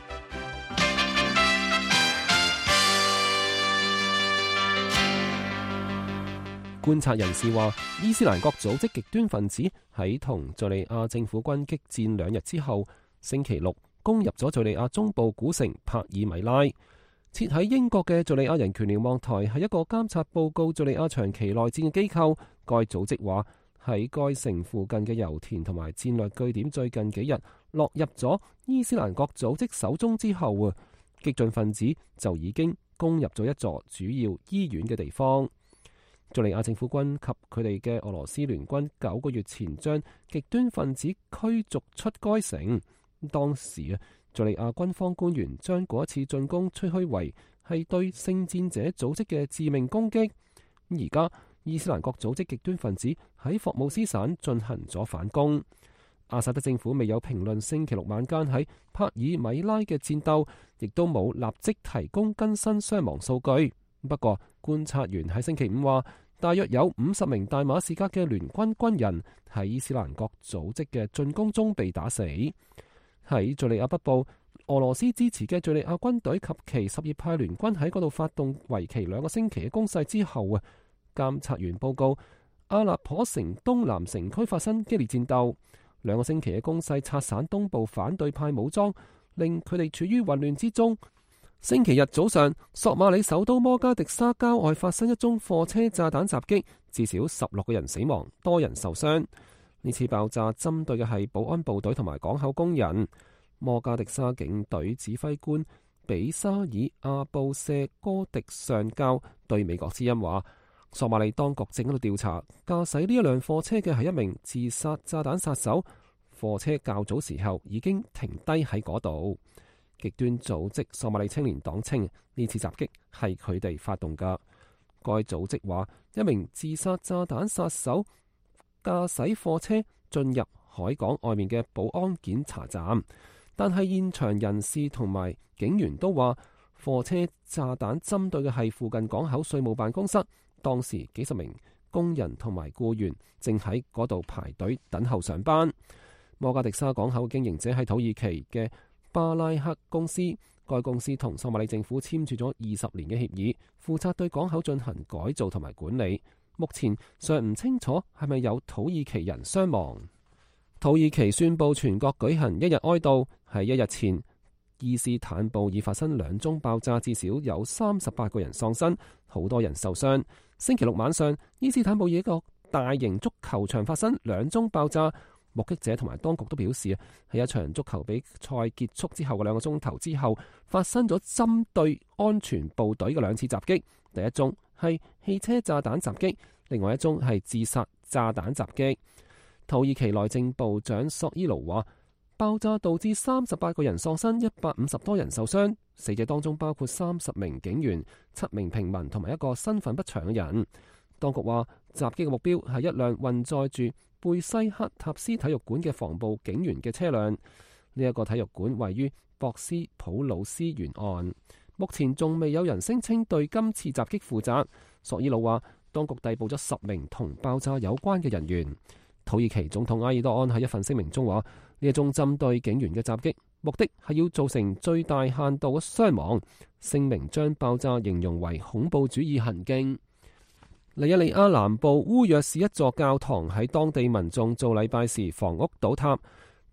觀察人士話，伊斯蘭國組織極端分子喺同敘利亞政府軍激戰兩日之後，星期六攻入咗敘利亞中部古城帕爾米拉。設喺英國嘅敘利亞人權瞭望台係一個監察報告敘利亞長期內戰嘅機構。該組織話喺該城附近嘅油田同埋戰略據點最近幾日落入咗伊斯蘭國組織手中之後啊，激進分子就已經攻入咗一座主要醫院嘅地方。敘利亞政府軍及佢哋嘅俄羅斯聯軍九個月前將極端分子驅逐出該城。當時啊，敘利亞軍方官員將嗰一次進攻吹噓為係對聖戰者組織嘅致命攻擊。而家伊斯蘭國組織極端分子喺霍姆斯省進行咗反攻。阿薩德政府未有評論星期六晚間喺帕爾米拉嘅戰鬥，亦都冇立即提供更新傷亡數據。不過觀察員喺星期五話，大約有五十名大馬士革嘅聯軍軍人喺伊斯蘭國組織嘅進攻中被打死。喺敘利亞北部，俄羅斯支持嘅敘利亞軍隊及其什葉派聯軍喺嗰度發動為期兩個星期嘅攻勢之後啊，監察員報告阿勒頗城東南城區發生激烈戰鬥，兩個星期嘅攻勢拆散東部反對派武裝，令佢哋處於混亂之中。星期日早上，索馬里首都摩加迪沙郊外發生一宗貨車炸彈襲擊，至少十六個人死亡，多人受傷。呢次爆炸針對嘅係保安部隊同埋港口工人。摩加迪沙警隊指揮官比沙爾阿布謝哥迪上校對美國之音話，索馬里當局正喺度調查駕駛呢一輛貨車嘅係一名自殺炸彈殺手。貨車較早時候已經停低喺嗰度。極端組織索馬里青年黨稱呢次襲擊係佢哋發動㗎。該組織話，一名自殺炸彈殺手駕駛貨車進入海港外面嘅保安檢查站，但係現場人士同埋警員都話，貨車炸彈針對嘅係附近港口稅務辦公室。當時幾十名工人同埋僱員正喺嗰度排隊等候上班。摩加迪沙港口經營者係土耳其嘅巴拉克公司，該公司同索馬里政府簽署咗二十年嘅協議，負責對港口進行改造同埋管理。目前尚唔清楚係咪有土耳其人傷亡。土耳其宣布全國舉行一日哀悼。喺一日前，伊斯坦布爾發生兩宗爆炸，至少有三十八個人喪生，好多人受傷。星期六晚上，伊斯坦布爾一個大型足球場發生兩宗爆炸。目擊者同埋當局都表示，喺一場足球比賽結束之後嘅兩個鐘頭之後，發生咗針對安全部隊嘅兩次襲擊。第一宗係汽車炸彈襲擊，另外一宗係自殺炸彈襲擊。土耳其內政部長索伊盧話，爆炸導致三十八個人喪生，一百五十多人受傷，死者當中包括三十名警員、七名平民同埋一個身份不詳嘅人。當局話，襲擊嘅目標係一輛運載住貝西克塔斯體育館嘅防暴警員嘅車輛。呢、這、一個體育館位於博斯普魯斯沿岸。目前仲未有人聲稱對今次襲擊負責。索伊魯話，當局逮捕咗十名同爆炸有關嘅人員。土耳其總統埃爾多安喺一份聲明中話，呢一宗針對警員嘅襲擊目的係要造成最大限度嘅傷亡。聲明將爆炸形容為恐怖主義行徑。尼日利亞南部烏約市一座教堂喺當地民眾做禮拜時房屋倒塌，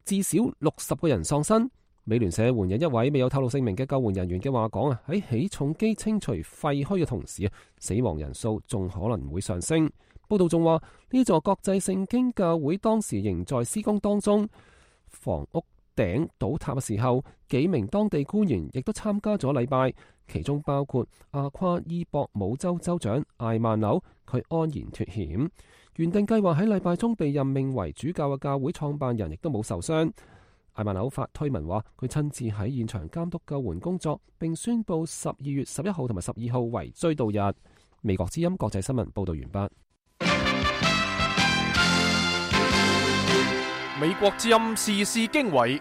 至少六十個人喪生。美聯社援引一位未有透露姓名嘅救援人員嘅話講啊，喺起重機清除廢墟嘅同時啊，死亡人數仲可能會上升。報道仲話呢座國際聖經教會當時仍在施工當中，房屋頂倒塌嘅時候，幾名當地官員亦都參加咗禮拜，其中包括阿夸伊博姆州州長艾曼紐，佢安然脫險。原定計劃喺禮拜中被任命為主教嘅教會創辦人亦都冇受傷。艾曼紐發推文話，佢親自喺現場監督救援工作，並宣布十二月十一號同埋十二號為追悼日。美國之音國際新聞報道完畢。 美國之音時事經緯，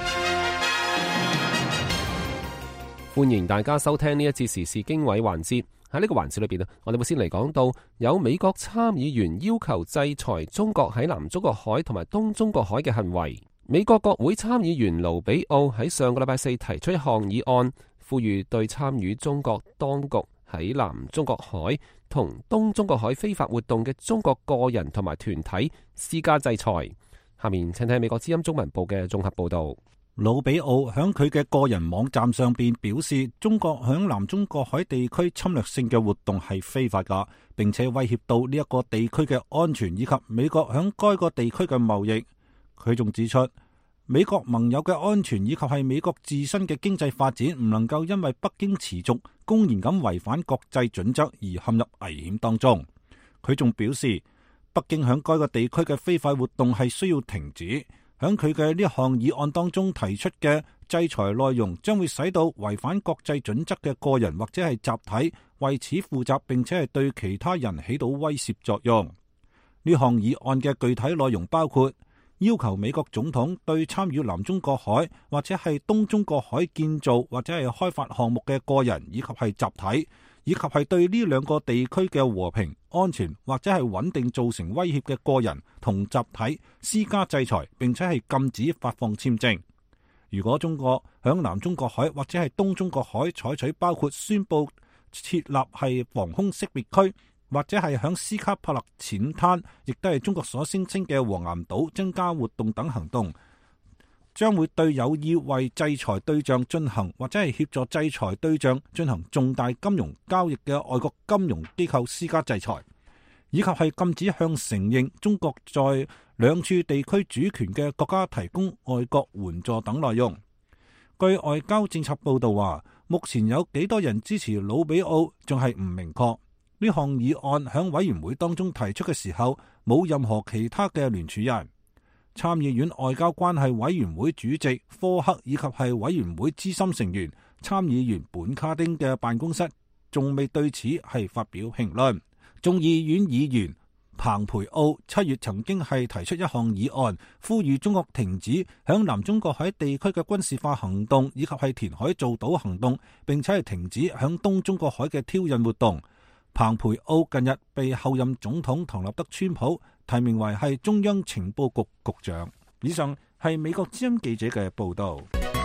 歡迎大家收聽呢一節時事經緯環節。喺呢個環節裏邊啊，我哋會先嚟講到有美國參議員要求制裁中國喺南中國海同埋東中國海嘅行為。美國國會參議員盧比奧喺上個禮拜四提出一項議案，呼籲對參與中國當局喺南中國海同東中國海非法活動嘅中國個人同埋團體施加制裁。下面請睇美國之音中文部嘅綜合報道。 魯比奧響佢嘅個人網站上邊表示，中國響南中國海地區侵略性嘅活動係非法噶，並且威脅到呢一個地區嘅安全以及美國響該個地區嘅貿易。佢仲指出，美國盟友嘅安全以及係美國自身嘅經濟發展唔能夠因為北京持續公然咁違反國際準則而陷入危險當中。佢仲表示，北京響該個地區嘅非法活動係需要停止。響佢嘅呢項議案當中提出嘅制裁內容，將會使到違反國際準則嘅個人或者係集體為此負責，並且係對其他人起到威懾作用。呢項議案嘅具體內容包括要求美國總統對參與南中國海或者係東中國海建造或者係開發項目嘅個人以及係集體，以及係對呢兩個地區嘅和平、安全或者係穩定造成威脅嘅個人同集體施加制裁，並且係禁止發放簽證。如果中國響南中國海或者係東中國海採取包括宣布設立係防空識別區，或者係響斯卡帕勒淺灘，亦都係中國所聲稱嘅黃岩島增加活動等行動，將會對有意為制裁對象進行或者係協助制裁對象進行重大金融交易嘅外國金融機構施加制裁，以及係禁止向承認中國在兩處地區主權嘅國家提供外國援助等內容。據外交政策報道話，目前有幾多人支持魯比奧仲係唔明確。呢項議案響委員會當中提出嘅時候，冇任何其他嘅聯署人。參議院外交關係委員會主席科克以及係委員會資深成員參議員本卡丁嘅辦公室仲未對此係發表評論。眾議院議員彭培奧七月曾經係提出一項議案，呼籲中國停止響南中國海地區嘅軍事化行動以及係填海造島行動，並且係停止響東中國海嘅挑釁活動。彭培奧近日被後任總統唐納德川普提名為係中央情報局局長。以上係美國之音記者嘅報道。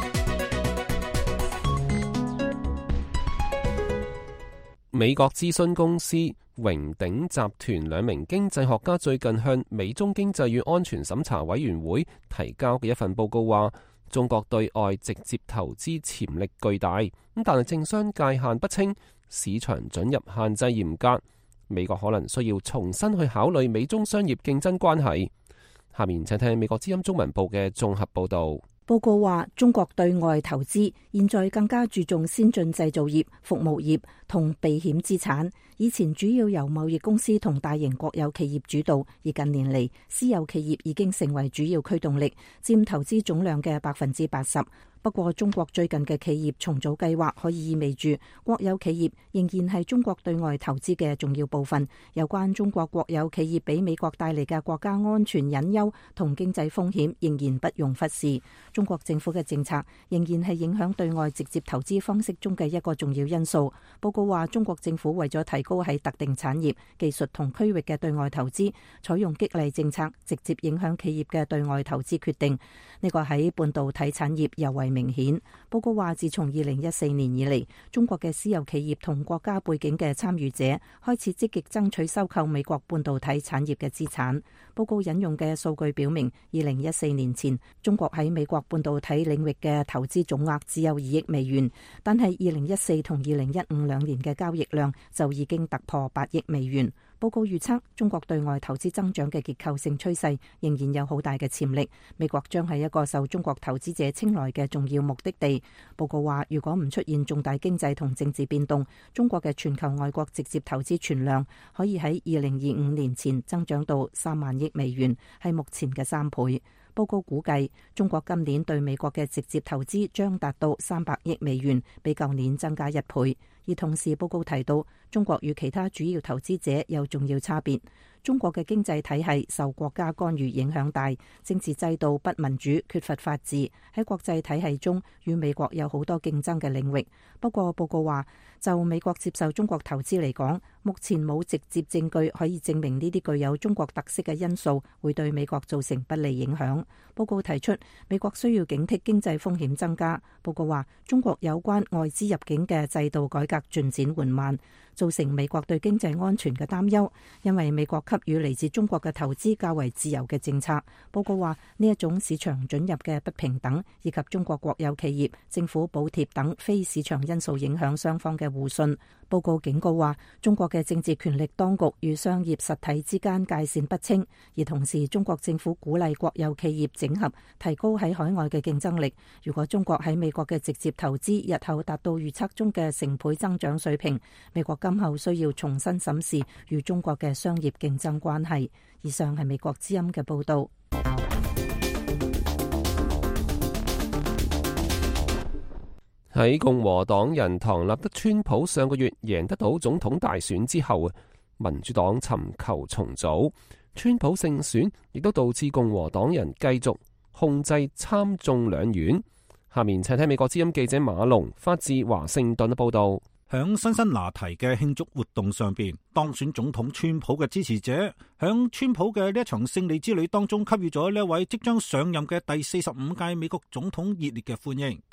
美國諮詢公司榮鼎集團兩名經濟學家最近向美中經濟與安全審查委員會提交嘅一份報告話，中國對外直接投資潛力巨大，咁但係政商界限不清，市場准入限制嚴格，美國可能需要重新去考慮美中商業競爭關係。下面請聽美國之音中文部嘅綜合報道。 報告話，中國對外投資現在更加注重先進製造業、服務業同避險資產。以前主要由貿易公司同大型國有企業主導，而近年嚟私有企業已經成為主要驅動力，佔投資總量嘅百分之八十。不過，中國最近嘅企業重組計劃可以意味住國有企業仍然係中國對外投資嘅重要部分。有關中國國有企業俾美國帶嚟嘅國家安全隱憂同經濟風險，仍然不容忽視。中國政府嘅政策仍然係影響對外直接投資方式中嘅一個重要因素。報告話，中國政府為咗提提高喺特定產業、技術同區域嘅對外投資，採用激勵政策，直接影響企業嘅對外投資決定。呢個喺半導體產業尤為明顯。報告話，自從二零一四年以嚟，中國嘅私有企業同國家背景嘅參與者開始積極爭取收購美國半導體產業嘅資產。報告引用嘅數據表明，二零一四年前，中國喺美國半導體領域嘅投資總額只有二億美元，但係二零一四同二零一五兩年嘅交易量就已經突破八億美元。報告預測，中國對外投資增長嘅結構性趨勢仍然有好大嘅潛力，美國將係一個受中國投資者青睞嘅重要目的地。報告話，如果唔出現重大經濟同政治變動，中國嘅全球外國直接投資存量可以喺二零二五年前增長到三萬億美元，係目前嘅三倍。報告估計，中國今年對美國嘅直接投資將達到三百億美元，比舊年增加一倍。而同時，報告提到，中國與其他主要投資者有重要差別。中國嘅經濟體系受國家干預影響大，政治制度不民主，缺乏法治，喺國際體系中與美國有好多競爭嘅領域。不過報告話，就美國接受中國投資嚟講，目前冇直接證據可以證明呢啲具有中國特色嘅因素會對美國造成不利影響。報告提出，美國需要警惕經濟風險增加。報告話，中國有關外資入境嘅制度改革進展緩慢，造成美國對經濟安全嘅擔憂，因為美國給予嚟自中國嘅投資較為自由嘅政策。報告話，呢一種市場准入嘅不平等，以及中國國有企業、政府補貼等非市場因素影響雙方嘅互信。報告警告話，中國嘅政治權力當局與商業實體之間界線不清，而同時中國政府鼓勵國有企業整合，提高喺海外嘅競爭力。如果中國喺美國嘅直接投資日後達到預測中嘅成倍增長水平，美國今後需要重新審視與中國嘅商業競爭關係。以上係美國之音嘅報導。 喺共和黨人唐納德川普上個月贏得到總統大選之後，民主黨尋求重組，川普勝選亦都導致共和黨人繼續控制參眾兩院。下面請睇美國之音記者馬龍發自華盛頓嘅報道。 響辛辛那提嘅慶祝活動上邊，當選總統川普嘅支持者響川普嘅呢一場勝利之旅當中，給予咗呢一位即將上任嘅第四十五屆美國總統熱烈嘅歡迎。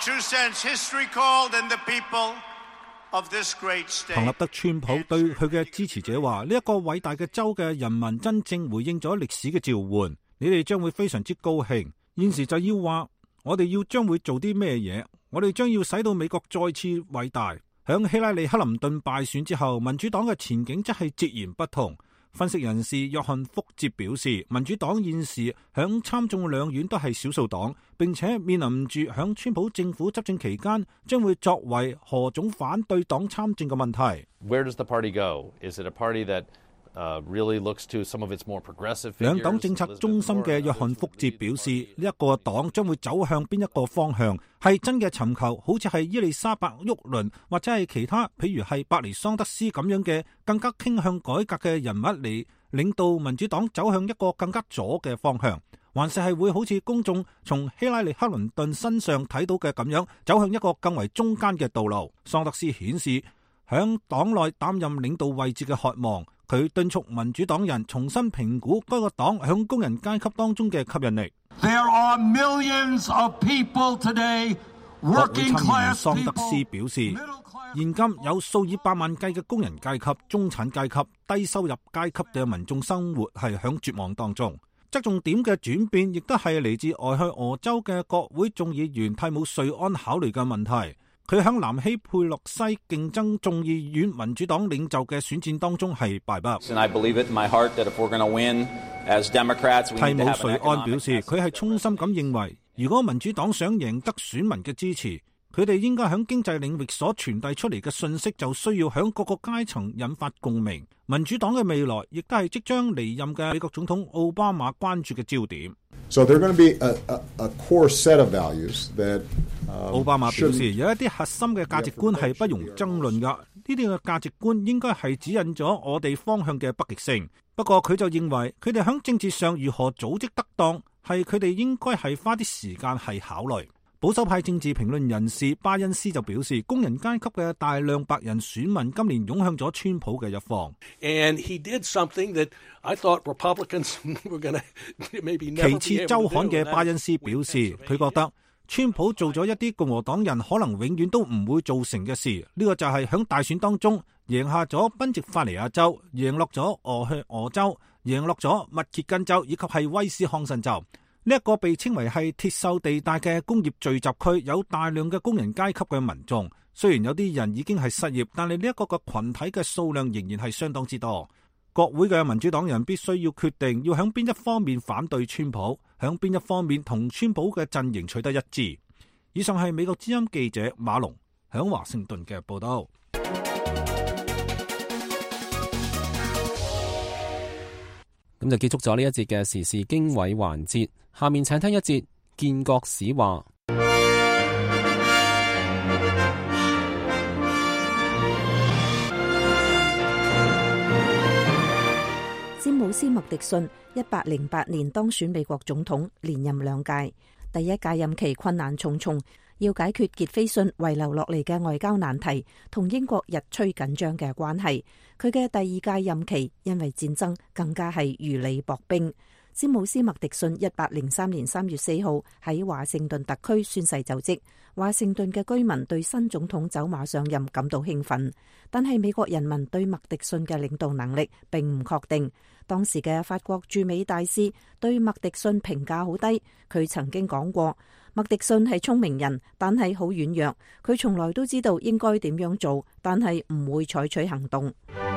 唐納德川普對佢嘅支持者話：呢一個偉大嘅州嘅人民真正回應咗歷史嘅召喚，你哋將會非常之高興。現時就要話，我哋要將會做啲咩嘢？我哋將要使到美國再次偉大。響希拉里克林頓敗選之後，民主黨嘅前景則係截然不同。分析人士約翰福捷表示，民主黨現時響參眾兩院都係少數黨，並且面臨住響川普政府執政期間將會作為何種反對黨參政嘅問題。 Where does the party go? Is it a party that Uh, really looks to some of its more progressive figures? 兩黨政策中心嘅約翰福捷表示，呢一個黨將會走向邊一個方向，係真嘅尋求好似係伊麗莎白沃倫或者係其他譬如係伯尼桑德斯咁樣嘅更加傾向改革嘅人物嚟領導民主黨走向一個更加左嘅方向，還是係會好似公眾從希拉里克林頓身上睇到嘅咁樣走向一個更為中間嘅道路。桑德斯顯示響黨內擔任領導位置嘅渴望，佢敦促民主黨人重新評估該個黨響工人階級當中嘅吸引力。 There are millions of people today working class people. 桑德斯表示，現今有數以百萬計嘅工人階級、中產階級、低收入階級嘅民眾生活係響絕望當中。側重點嘅轉變亦都係嚟自俄亥俄州嘅國會眾議員泰姆瑞安考慮嘅問題。佢喺南希佩洛西競爭眾議院民主黨領袖嘅選戰當中係敗北。泰姆瑞安表示，佢係衷心咁認為，如果民主黨想贏得選民嘅支持，佢哋應該喺經濟領域所傳遞出嚟嘅信息就需要喺各個階層引發共鳴。民主黨嘅未來亦都係即將離任嘅美國總統奧巴馬關注嘅焦點。 So there are going to be a, a, a core set of values that, um, 奧巴馬表示，有一啲核心嘅價值觀係不容爭論㗎。呢啲嘅價值觀應該係指引咗我哋方向嘅北極星。不過佢就認為，佢哋喺政治上如何組織得當，係佢哋應該係花啲時間係考慮。 保守派政治評論人士巴恩斯就表示，工人階級嘅大量白人選民今年湧向咗川普嘅一方。 And he did something that I thought Republicans were going to maybe never be able to do. 其次週刊嘅巴恩斯表示，佢覺得川普做咗一啲共和黨人可能永遠都唔會做成嘅事，呢、這個就係響大選當中贏下咗賓夕法尼亞州，贏落咗俄亥俄州，贏落咗密歇根州以及係威斯康辛州。呢、這、一個被稱為係鐵鏽地帶嘅工業聚集區，有大量嘅工人階級嘅民眾。雖然有啲人已經係失業，但係呢一個嘅群體嘅數量仍然係相當之多。國會嘅民主黨人必須要決定要響邊一方面反對川普，響邊一方面同川普嘅陣營取得一致。以上係美國之音記者馬龍響華盛頓嘅報道。 咁就結束咗呢一節嘅時事經緯環節，下面請聽一節建國史話。 詹姆斯麥迪遜一八零八年當選美國總統，連任兩屆。第一屆任期困難重重，要解決傑斐遜遺留落嚟嘅外交難題，同英國日趨緊張嘅關係。佢嘅第二屆任期因為戰爭更加係如履薄冰。詹姆斯麥迪遜一八零三年三月四號喺華盛頓特區宣誓就職。華盛頓嘅居民對新總統走馬上任感到興奮，但係美國人民對麥迪遜嘅領導能力並唔確定。當時嘅法國駐美大使對麥迪遜評價好低，佢曾經講過，麥迪遜係聰明人，但係好軟弱，佢從來都知道應該點樣做，但係唔會採取行動。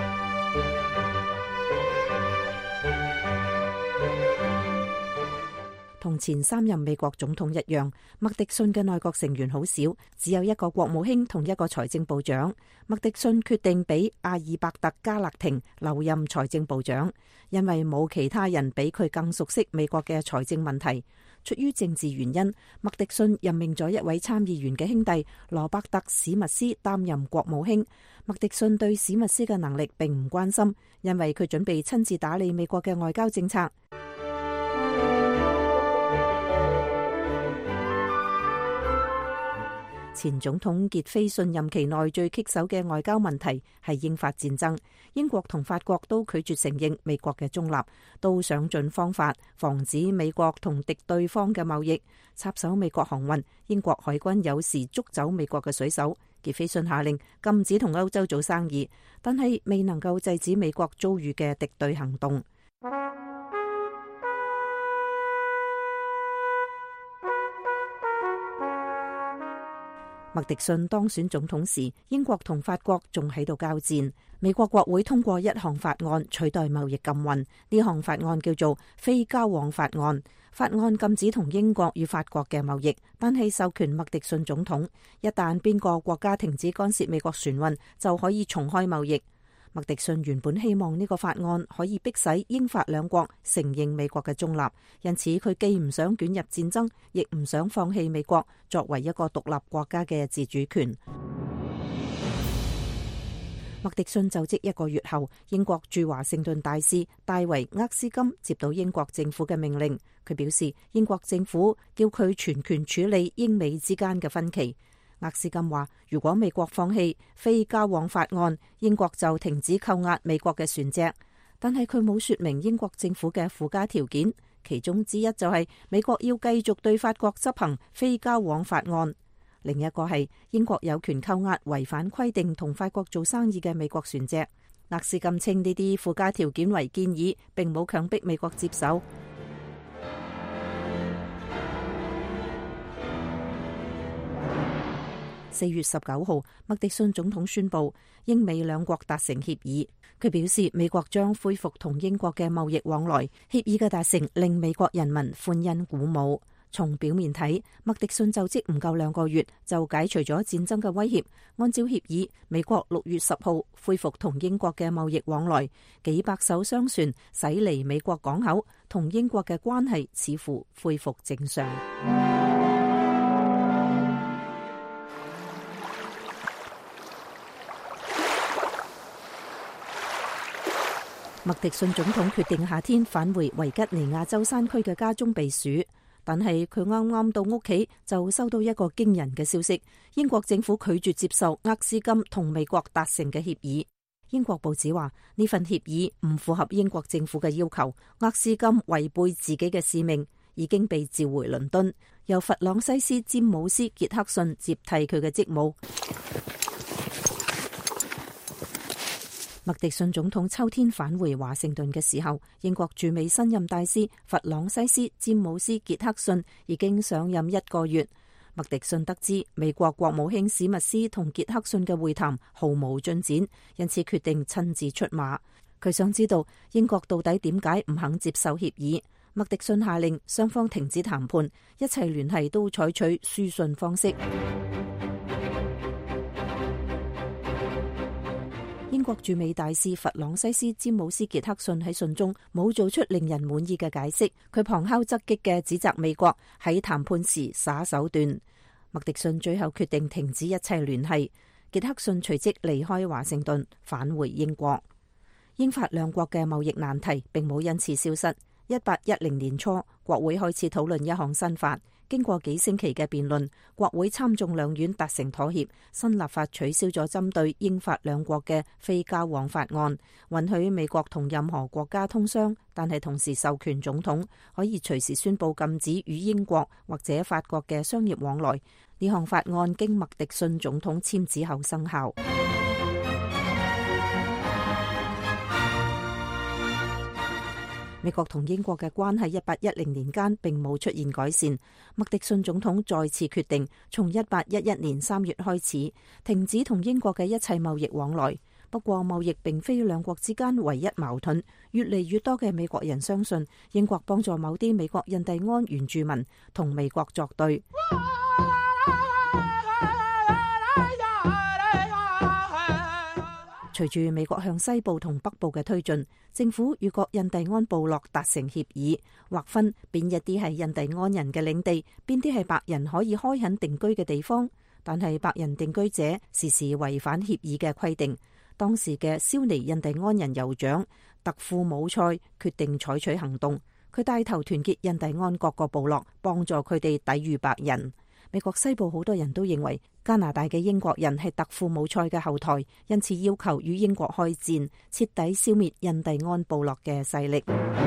同前三任美國總統一樣，麥迪遜嘅內閣成員好少，只有一個國務卿同一個財政部長。麥迪遜決定俾阿爾伯特加勒廷留任財政部長，因為冇其他人比佢更熟悉美國嘅財政問題。出於政治原因，麥迪遜任命咗一位參議員嘅兄弟羅伯特史密斯擔任國務卿。麥迪遜對史密斯嘅能力並唔關心，因為佢準備親自打理美國嘅外交政策。前總統傑斐遜任期內最棘手嘅外交問題係英法戰爭，英國同法國都拒絕承認美國嘅中立，都想盡方法防止美國同敵對方嘅貿易，插手美國航運。英國海軍有時捉走美國嘅水手。傑斐遜下令禁止同歐洲做生意，但係未能夠制止美國遭遇嘅敵對行動。麥迪遜當選總統時，英國同法國仲喺度交戰。美國國會通過一項法案取代貿易禁運，呢項法案叫做非交往法案。法案禁止同英國與法國嘅貿易，但係授權麥迪遜總統，一旦邊個國家停止干涉美國船運，就可以重開貿易。麥迪遜原本希望呢個法案可以迫使英法兩國承認美國嘅中立，因此佢既唔想捲入戰爭，亦唔想放棄美國作為一個獨立國家嘅自主權。麥迪遜就職一個月後，英國駐華盛頓大使戴維厄斯金接到英國政府嘅命令，佢表示英國政府叫佢全權處理英美之間嘅分歧。厄斯金話：如果美國放棄非交往法案，英國就停止扣押美國嘅船隻。但係佢冇說明英國政府嘅附加條件，其中之一就係美國要繼續對法國執行非交往法案。另一個係英國有權扣押違反規定同法國做生意嘅美國船隻。厄斯金稱呢啲附加條件為建議，並冇強迫美國接受。四月十九號，麥迪遜總統宣布英美兩國達成協議。佢表示美國將恢復同英國嘅貿易往來。協議嘅達成令美國人民歡欣鼓舞。從表面睇，麥迪遜就職唔夠兩個月就解除咗戰爭嘅威脅。按照協議，美國六月十號恢復同英國嘅貿易往來，幾百艘商船駛離美國港口，同英國嘅關係似乎恢復正常。麥迪遜總統決定夏天返回維吉尼亞州山區嘅家中避暑。 但係佢啱啱到屋企就收到一個驚人嘅消息，英國政府拒絕接受厄斯金同美國達成嘅協議。英國報紙話呢份協議唔符合英國政府嘅要求，厄斯金違背自己嘅使命，已經被召回倫敦，由弗朗西斯詹姆斯傑克遜接替佢嘅職務。麥迪遜總統秋天返回華盛頓嘅時候，英國駐美新任大使弗朗西斯詹姆斯傑克遜已經上任一個月。麥迪遜得知美國國務卿史密斯同傑克遜嘅會談毫無進展，因此決定親自出馬。佢想知道英國到底點解唔肯接受協議。麥迪遜下令雙方停止談判，一切聯繫都採取書信方式。英國駐美大使弗朗西斯詹姆斯傑克遜喺信中冇做出令人滿意嘅解釋，佢旁敲側擊嘅指責美國喺談判時耍手段。麥迪遜最後決定停止一切聯繫，傑克遜隨即離開華盛頓返回英國。英法兩國嘅貿易難題並冇因此消失。一八一零年初，國會開始討論一項新法。經過幾星期嘅辯論，國會參眾兩院達成妥協，新立法取消咗針對英法兩國嘅非交往法案，允許美國同任何國家通商，但係同時授權總統可以隨時宣布禁止與英國或者法國嘅商業往來。呢項法案經麥迪遜總統簽字後生效。美國同英國嘅關係一八一零年間並冇出現改善。麥迪遜總統再次決定從一八一一年三月開始停止同英國嘅一切貿易往來。不過貿易並非兩國之間唯一矛盾，越嚟越多嘅美國人相信英國幫助某啲美國印第安原住民同美國作對。隨住美國向西部同北部嘅推進，政府與各印第安部落達成協議，劃分邊一啲係印第安人嘅領地，邊啲係白人可以開墾定居嘅地方。但係白人定居者時時違反協議嘅規定。當時嘅蕭尼印第安人酋長特庫姆塞決定採取行動，佢帶頭團結印第安各個部落，幫助佢哋抵禦白人。美國西部好多人都認為加拿大嘅英國人係特庫姆塞嘅後台，因此要求與英國開戰，徹底消滅印第安部落嘅勢力。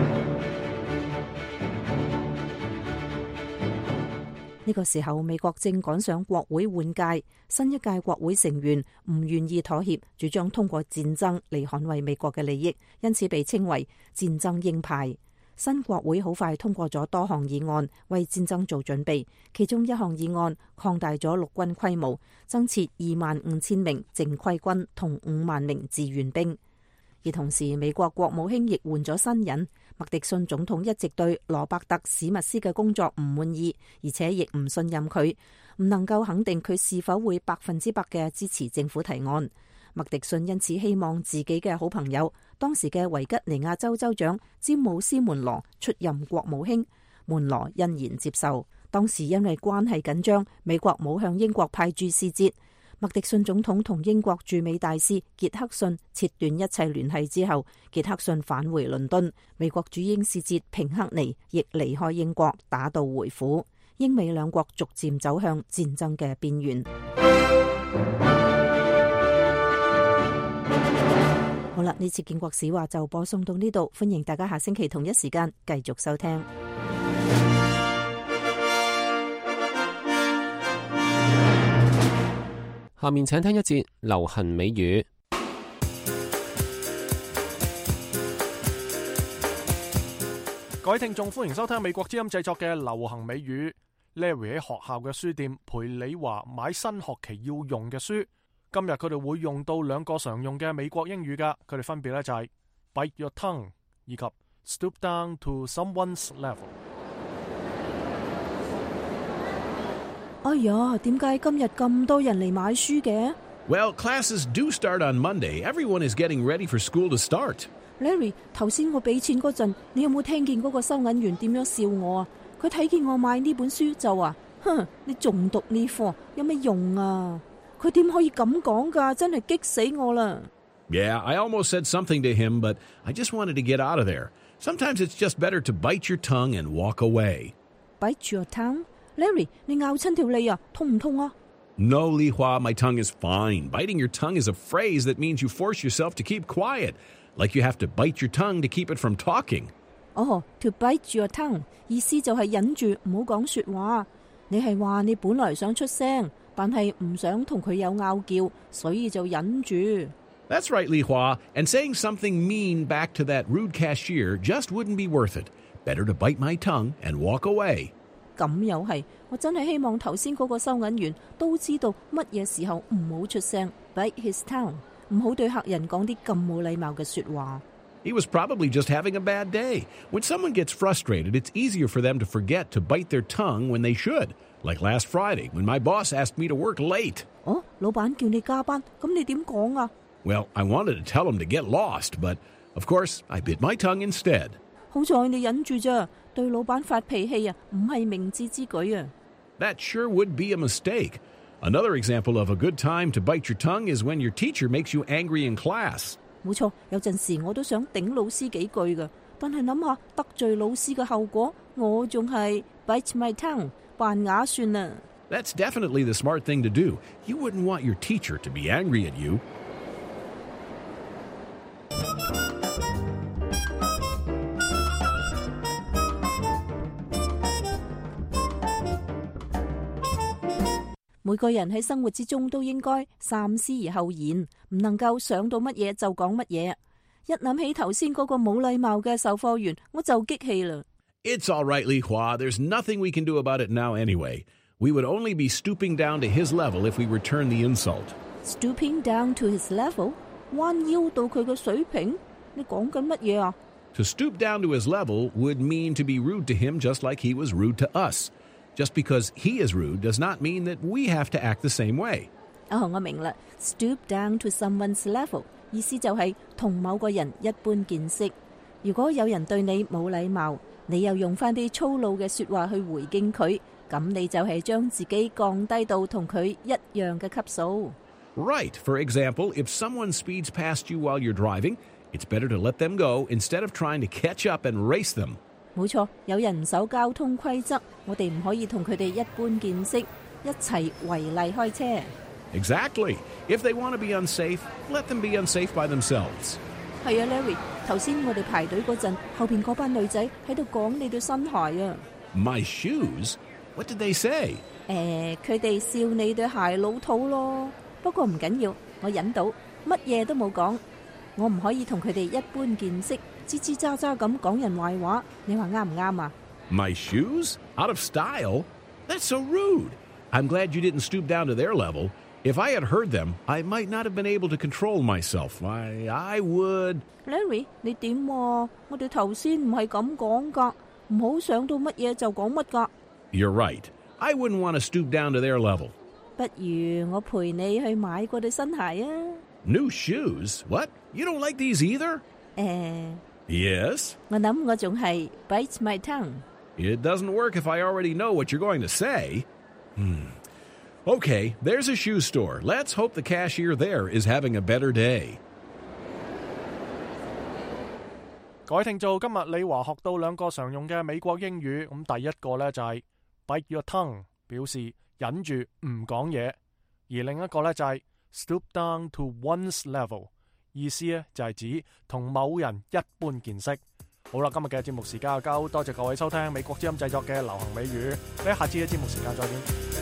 呢個時候，美國正趕上國會換屆，新一屆國會成員唔願意妥協，主張通過戰爭嚟捍衛美國嘅利益，因此被稱為戰爭鷹派。新國會好快通過咗多項議案，為戰爭做準備。其中一項議案擴大咗陸軍規模，增設二萬五千名正規軍同五萬名志願兵。而同時，美國國務卿亦換咗新人。麥迪遜總統一直對羅伯特史密斯嘅工作唔滿意，而且亦唔信任佢，唔能夠肯定佢是否會百分之百嘅支持政府提案。麥迪遜因此希望自己嘅好朋友，當時嘅維吉尼亞州州長詹姆斯門羅出任國務卿，門羅欣然接受。當時因為關係緊張，美國冇向英國派駐使節。麥迪遜總統同英國駐美大使傑克遜切斷一切聯繫之後，傑克遜返回倫敦，美國駐英使節平克尼亦離開英國，打道回府。英美兩國逐漸走向戰爭嘅邊緣。好啦，呢次建國史話就播送到呢度，歡迎大家下星期同一時間繼續收聽。 下面請聽一節流行美語。 各位聽眾，歡迎收聽美國之音製作嘅流行美語。Larry 喺學校嘅書店陪你話買新學期要用嘅書。今日佢哋會用到兩個常用嘅美國英語噶，佢哋分別咧就係 bite your tongue 以及 stoop down to someone's level。 哎呀，點解今日咁多人嚟買書嘅？ Well, classes do start on Monday. Everyone is getting ready for school to start. Larry， 頭先我俾錢嗰陣，你有冇聽見嗰個收銀員點樣笑我啊？佢睇見我買呢本書就話：哼，你仲讀呢科有咩用啊？佢點可以咁講噶？真係激死我啦！ Yeah, I almost said something to him, but I just wanted to get out of there. Sometimes it's just better to bite your tongue and walk away. bite your tongue。Larry， 你咬親條脷啊，痛唔痛啊？ No, Li Hua, my tongue is fine. Biting your tongue is a phrase that means you force yourself to keep quiet, like you have to bite your tongue to keep it from talking. 哦 ，to bite your tongue 意思就係忍住唔好講說話。你係話你本來想出聲，但係唔想同佢有拗撬，所以就忍住。 That's right, Li Hua. And saying something mean back to that rude cashier just wouldn't be worth it. Better to bite my tongue and walk away. 咁又係，我真係希望頭先嗰個收銀員都知道乜嘢時候唔好出聲 ，bite his tongue， 唔好對客人講啲咁冇禮貌嘅說話。 He was probably just having a bad day. When someone gets frustrated, it's easier for them to forget to bite their tongue when they should. Like last Friday, when my boss asked me to work late. 哦，老闆叫你加班，咁你點講啊？ Well, I wanted to tell him to get lost, but of course, I bit my tongue instead. 好在你忍住咋，對老闆發脾氣啊，唔係明智之舉啊。 That sure would be a mistake. Another example of a good time to bite your tongue is when your teacher makes you angry in class. 冇錯，有陣時我都想頂老師幾句㗎，但係諗下得罪老師嘅後果，我仲係 bite my tongue 扮啞算啦。 That's definitely the smart thing to do. You wouldn't want your teacher to be angry at you. 每個人喺生活之中都應該三思而後言，唔能夠想到乜嘢就講乜嘢。一諗起頭先嗰個冇禮貌嘅售貨員，我就激氣啦。It's all right, Li Hua. There's nothing we can do about it now anyway. We would only be stooping down to his level if we return the insult. Stooping down to his level? 彎腰到佢嘅水平？你講緊乜嘢啊？ To stoop down to his level would mean to be rude to him just like he was rude to us. Just because he is rude does not mean that we have to act the same way. 哦，我明啦。Stoop down to someone's level 意思就係同某個人一般見識。如果有人對你冇禮貌，你又用翻啲粗魯嘅說話去回敬佢，咁你就係將自己降低到同佢一樣嘅級數。 Right. For example, if someone speeds past you while you're driving, it's better to let them go instead of trying to catch up and race them. 冇錯，有人唔守交通規則，我哋唔可以同佢哋一般見識，一齊違例開車。 Exactly. If they want to be unsafe, let them be unsafe by themselves. 係啊 ，Larry， 頭先我哋排隊嗰陣，後邊嗰班女仔喺度講你對新鞋啊。 My shoes? What did they say? 誒，佢哋笑你對鞋老土咯。不過唔緊要，我忍到，乜嘢都冇講。我唔可以同佢哋一般見識，吱吱喳喳咁講人壞話。你話啱唔啱啊？ My shoes? Out of style? That's so rude. I'm glad you didn't stoop down to their level. If I had heard them, I might not have been able to control myself. I, I would... Larry， 你點啊？我哋頭先唔係咁講㗎，唔好想到乜嘢就講乜㗎。 You're right. I wouldn't want to stoop down to their level. 不如我陪你去買嗰對新鞋啊。 New shoes? What? You don't like these either? 誒 Yes? 我諗我仲係 bite my tongue. It doesn't work if I already know what you're going to say. Hmm. Okay, there's a shoe store. Let's hope the cashier there is having a better day. 各位聽眾，今日李華學到兩個常用嘅美國英語，咁第一個呢就係 bite your tongue， 表示忍住唔講嘢，而另一個呢就係 stoop down to one's level， 意思呢就係指同某人一般見識。好啦，今日嘅節目時間就夠，多謝各位收聽美國之音製作嘅流行美語，喺下次嘅節目時間再見。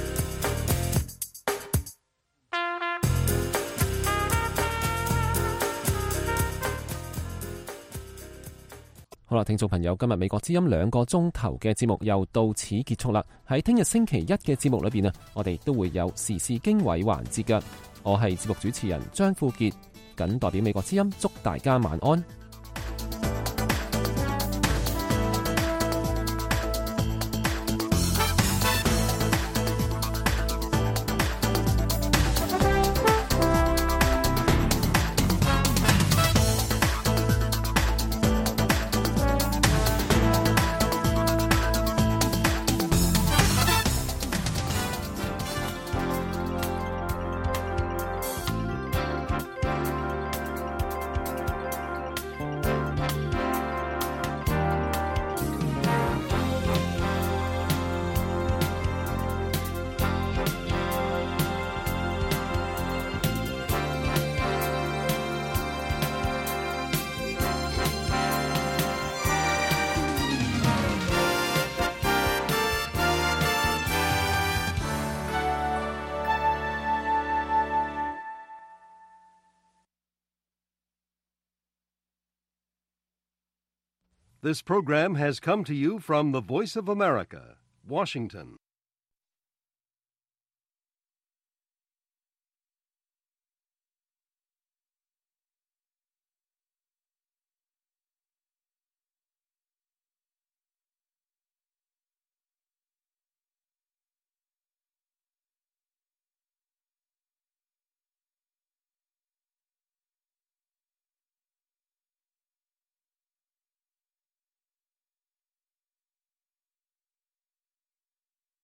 好啦，聽眾朋友，今日美國之音兩個鐘頭嘅節目又到此結束啦。喺聽日星期一嘅節目裏邊啊，我哋都會有時事經緯環節㗎。我係節目主持人張富傑，謹代表美國之音祝大家晚安。 This program has come to you from the Voice of America, Washington.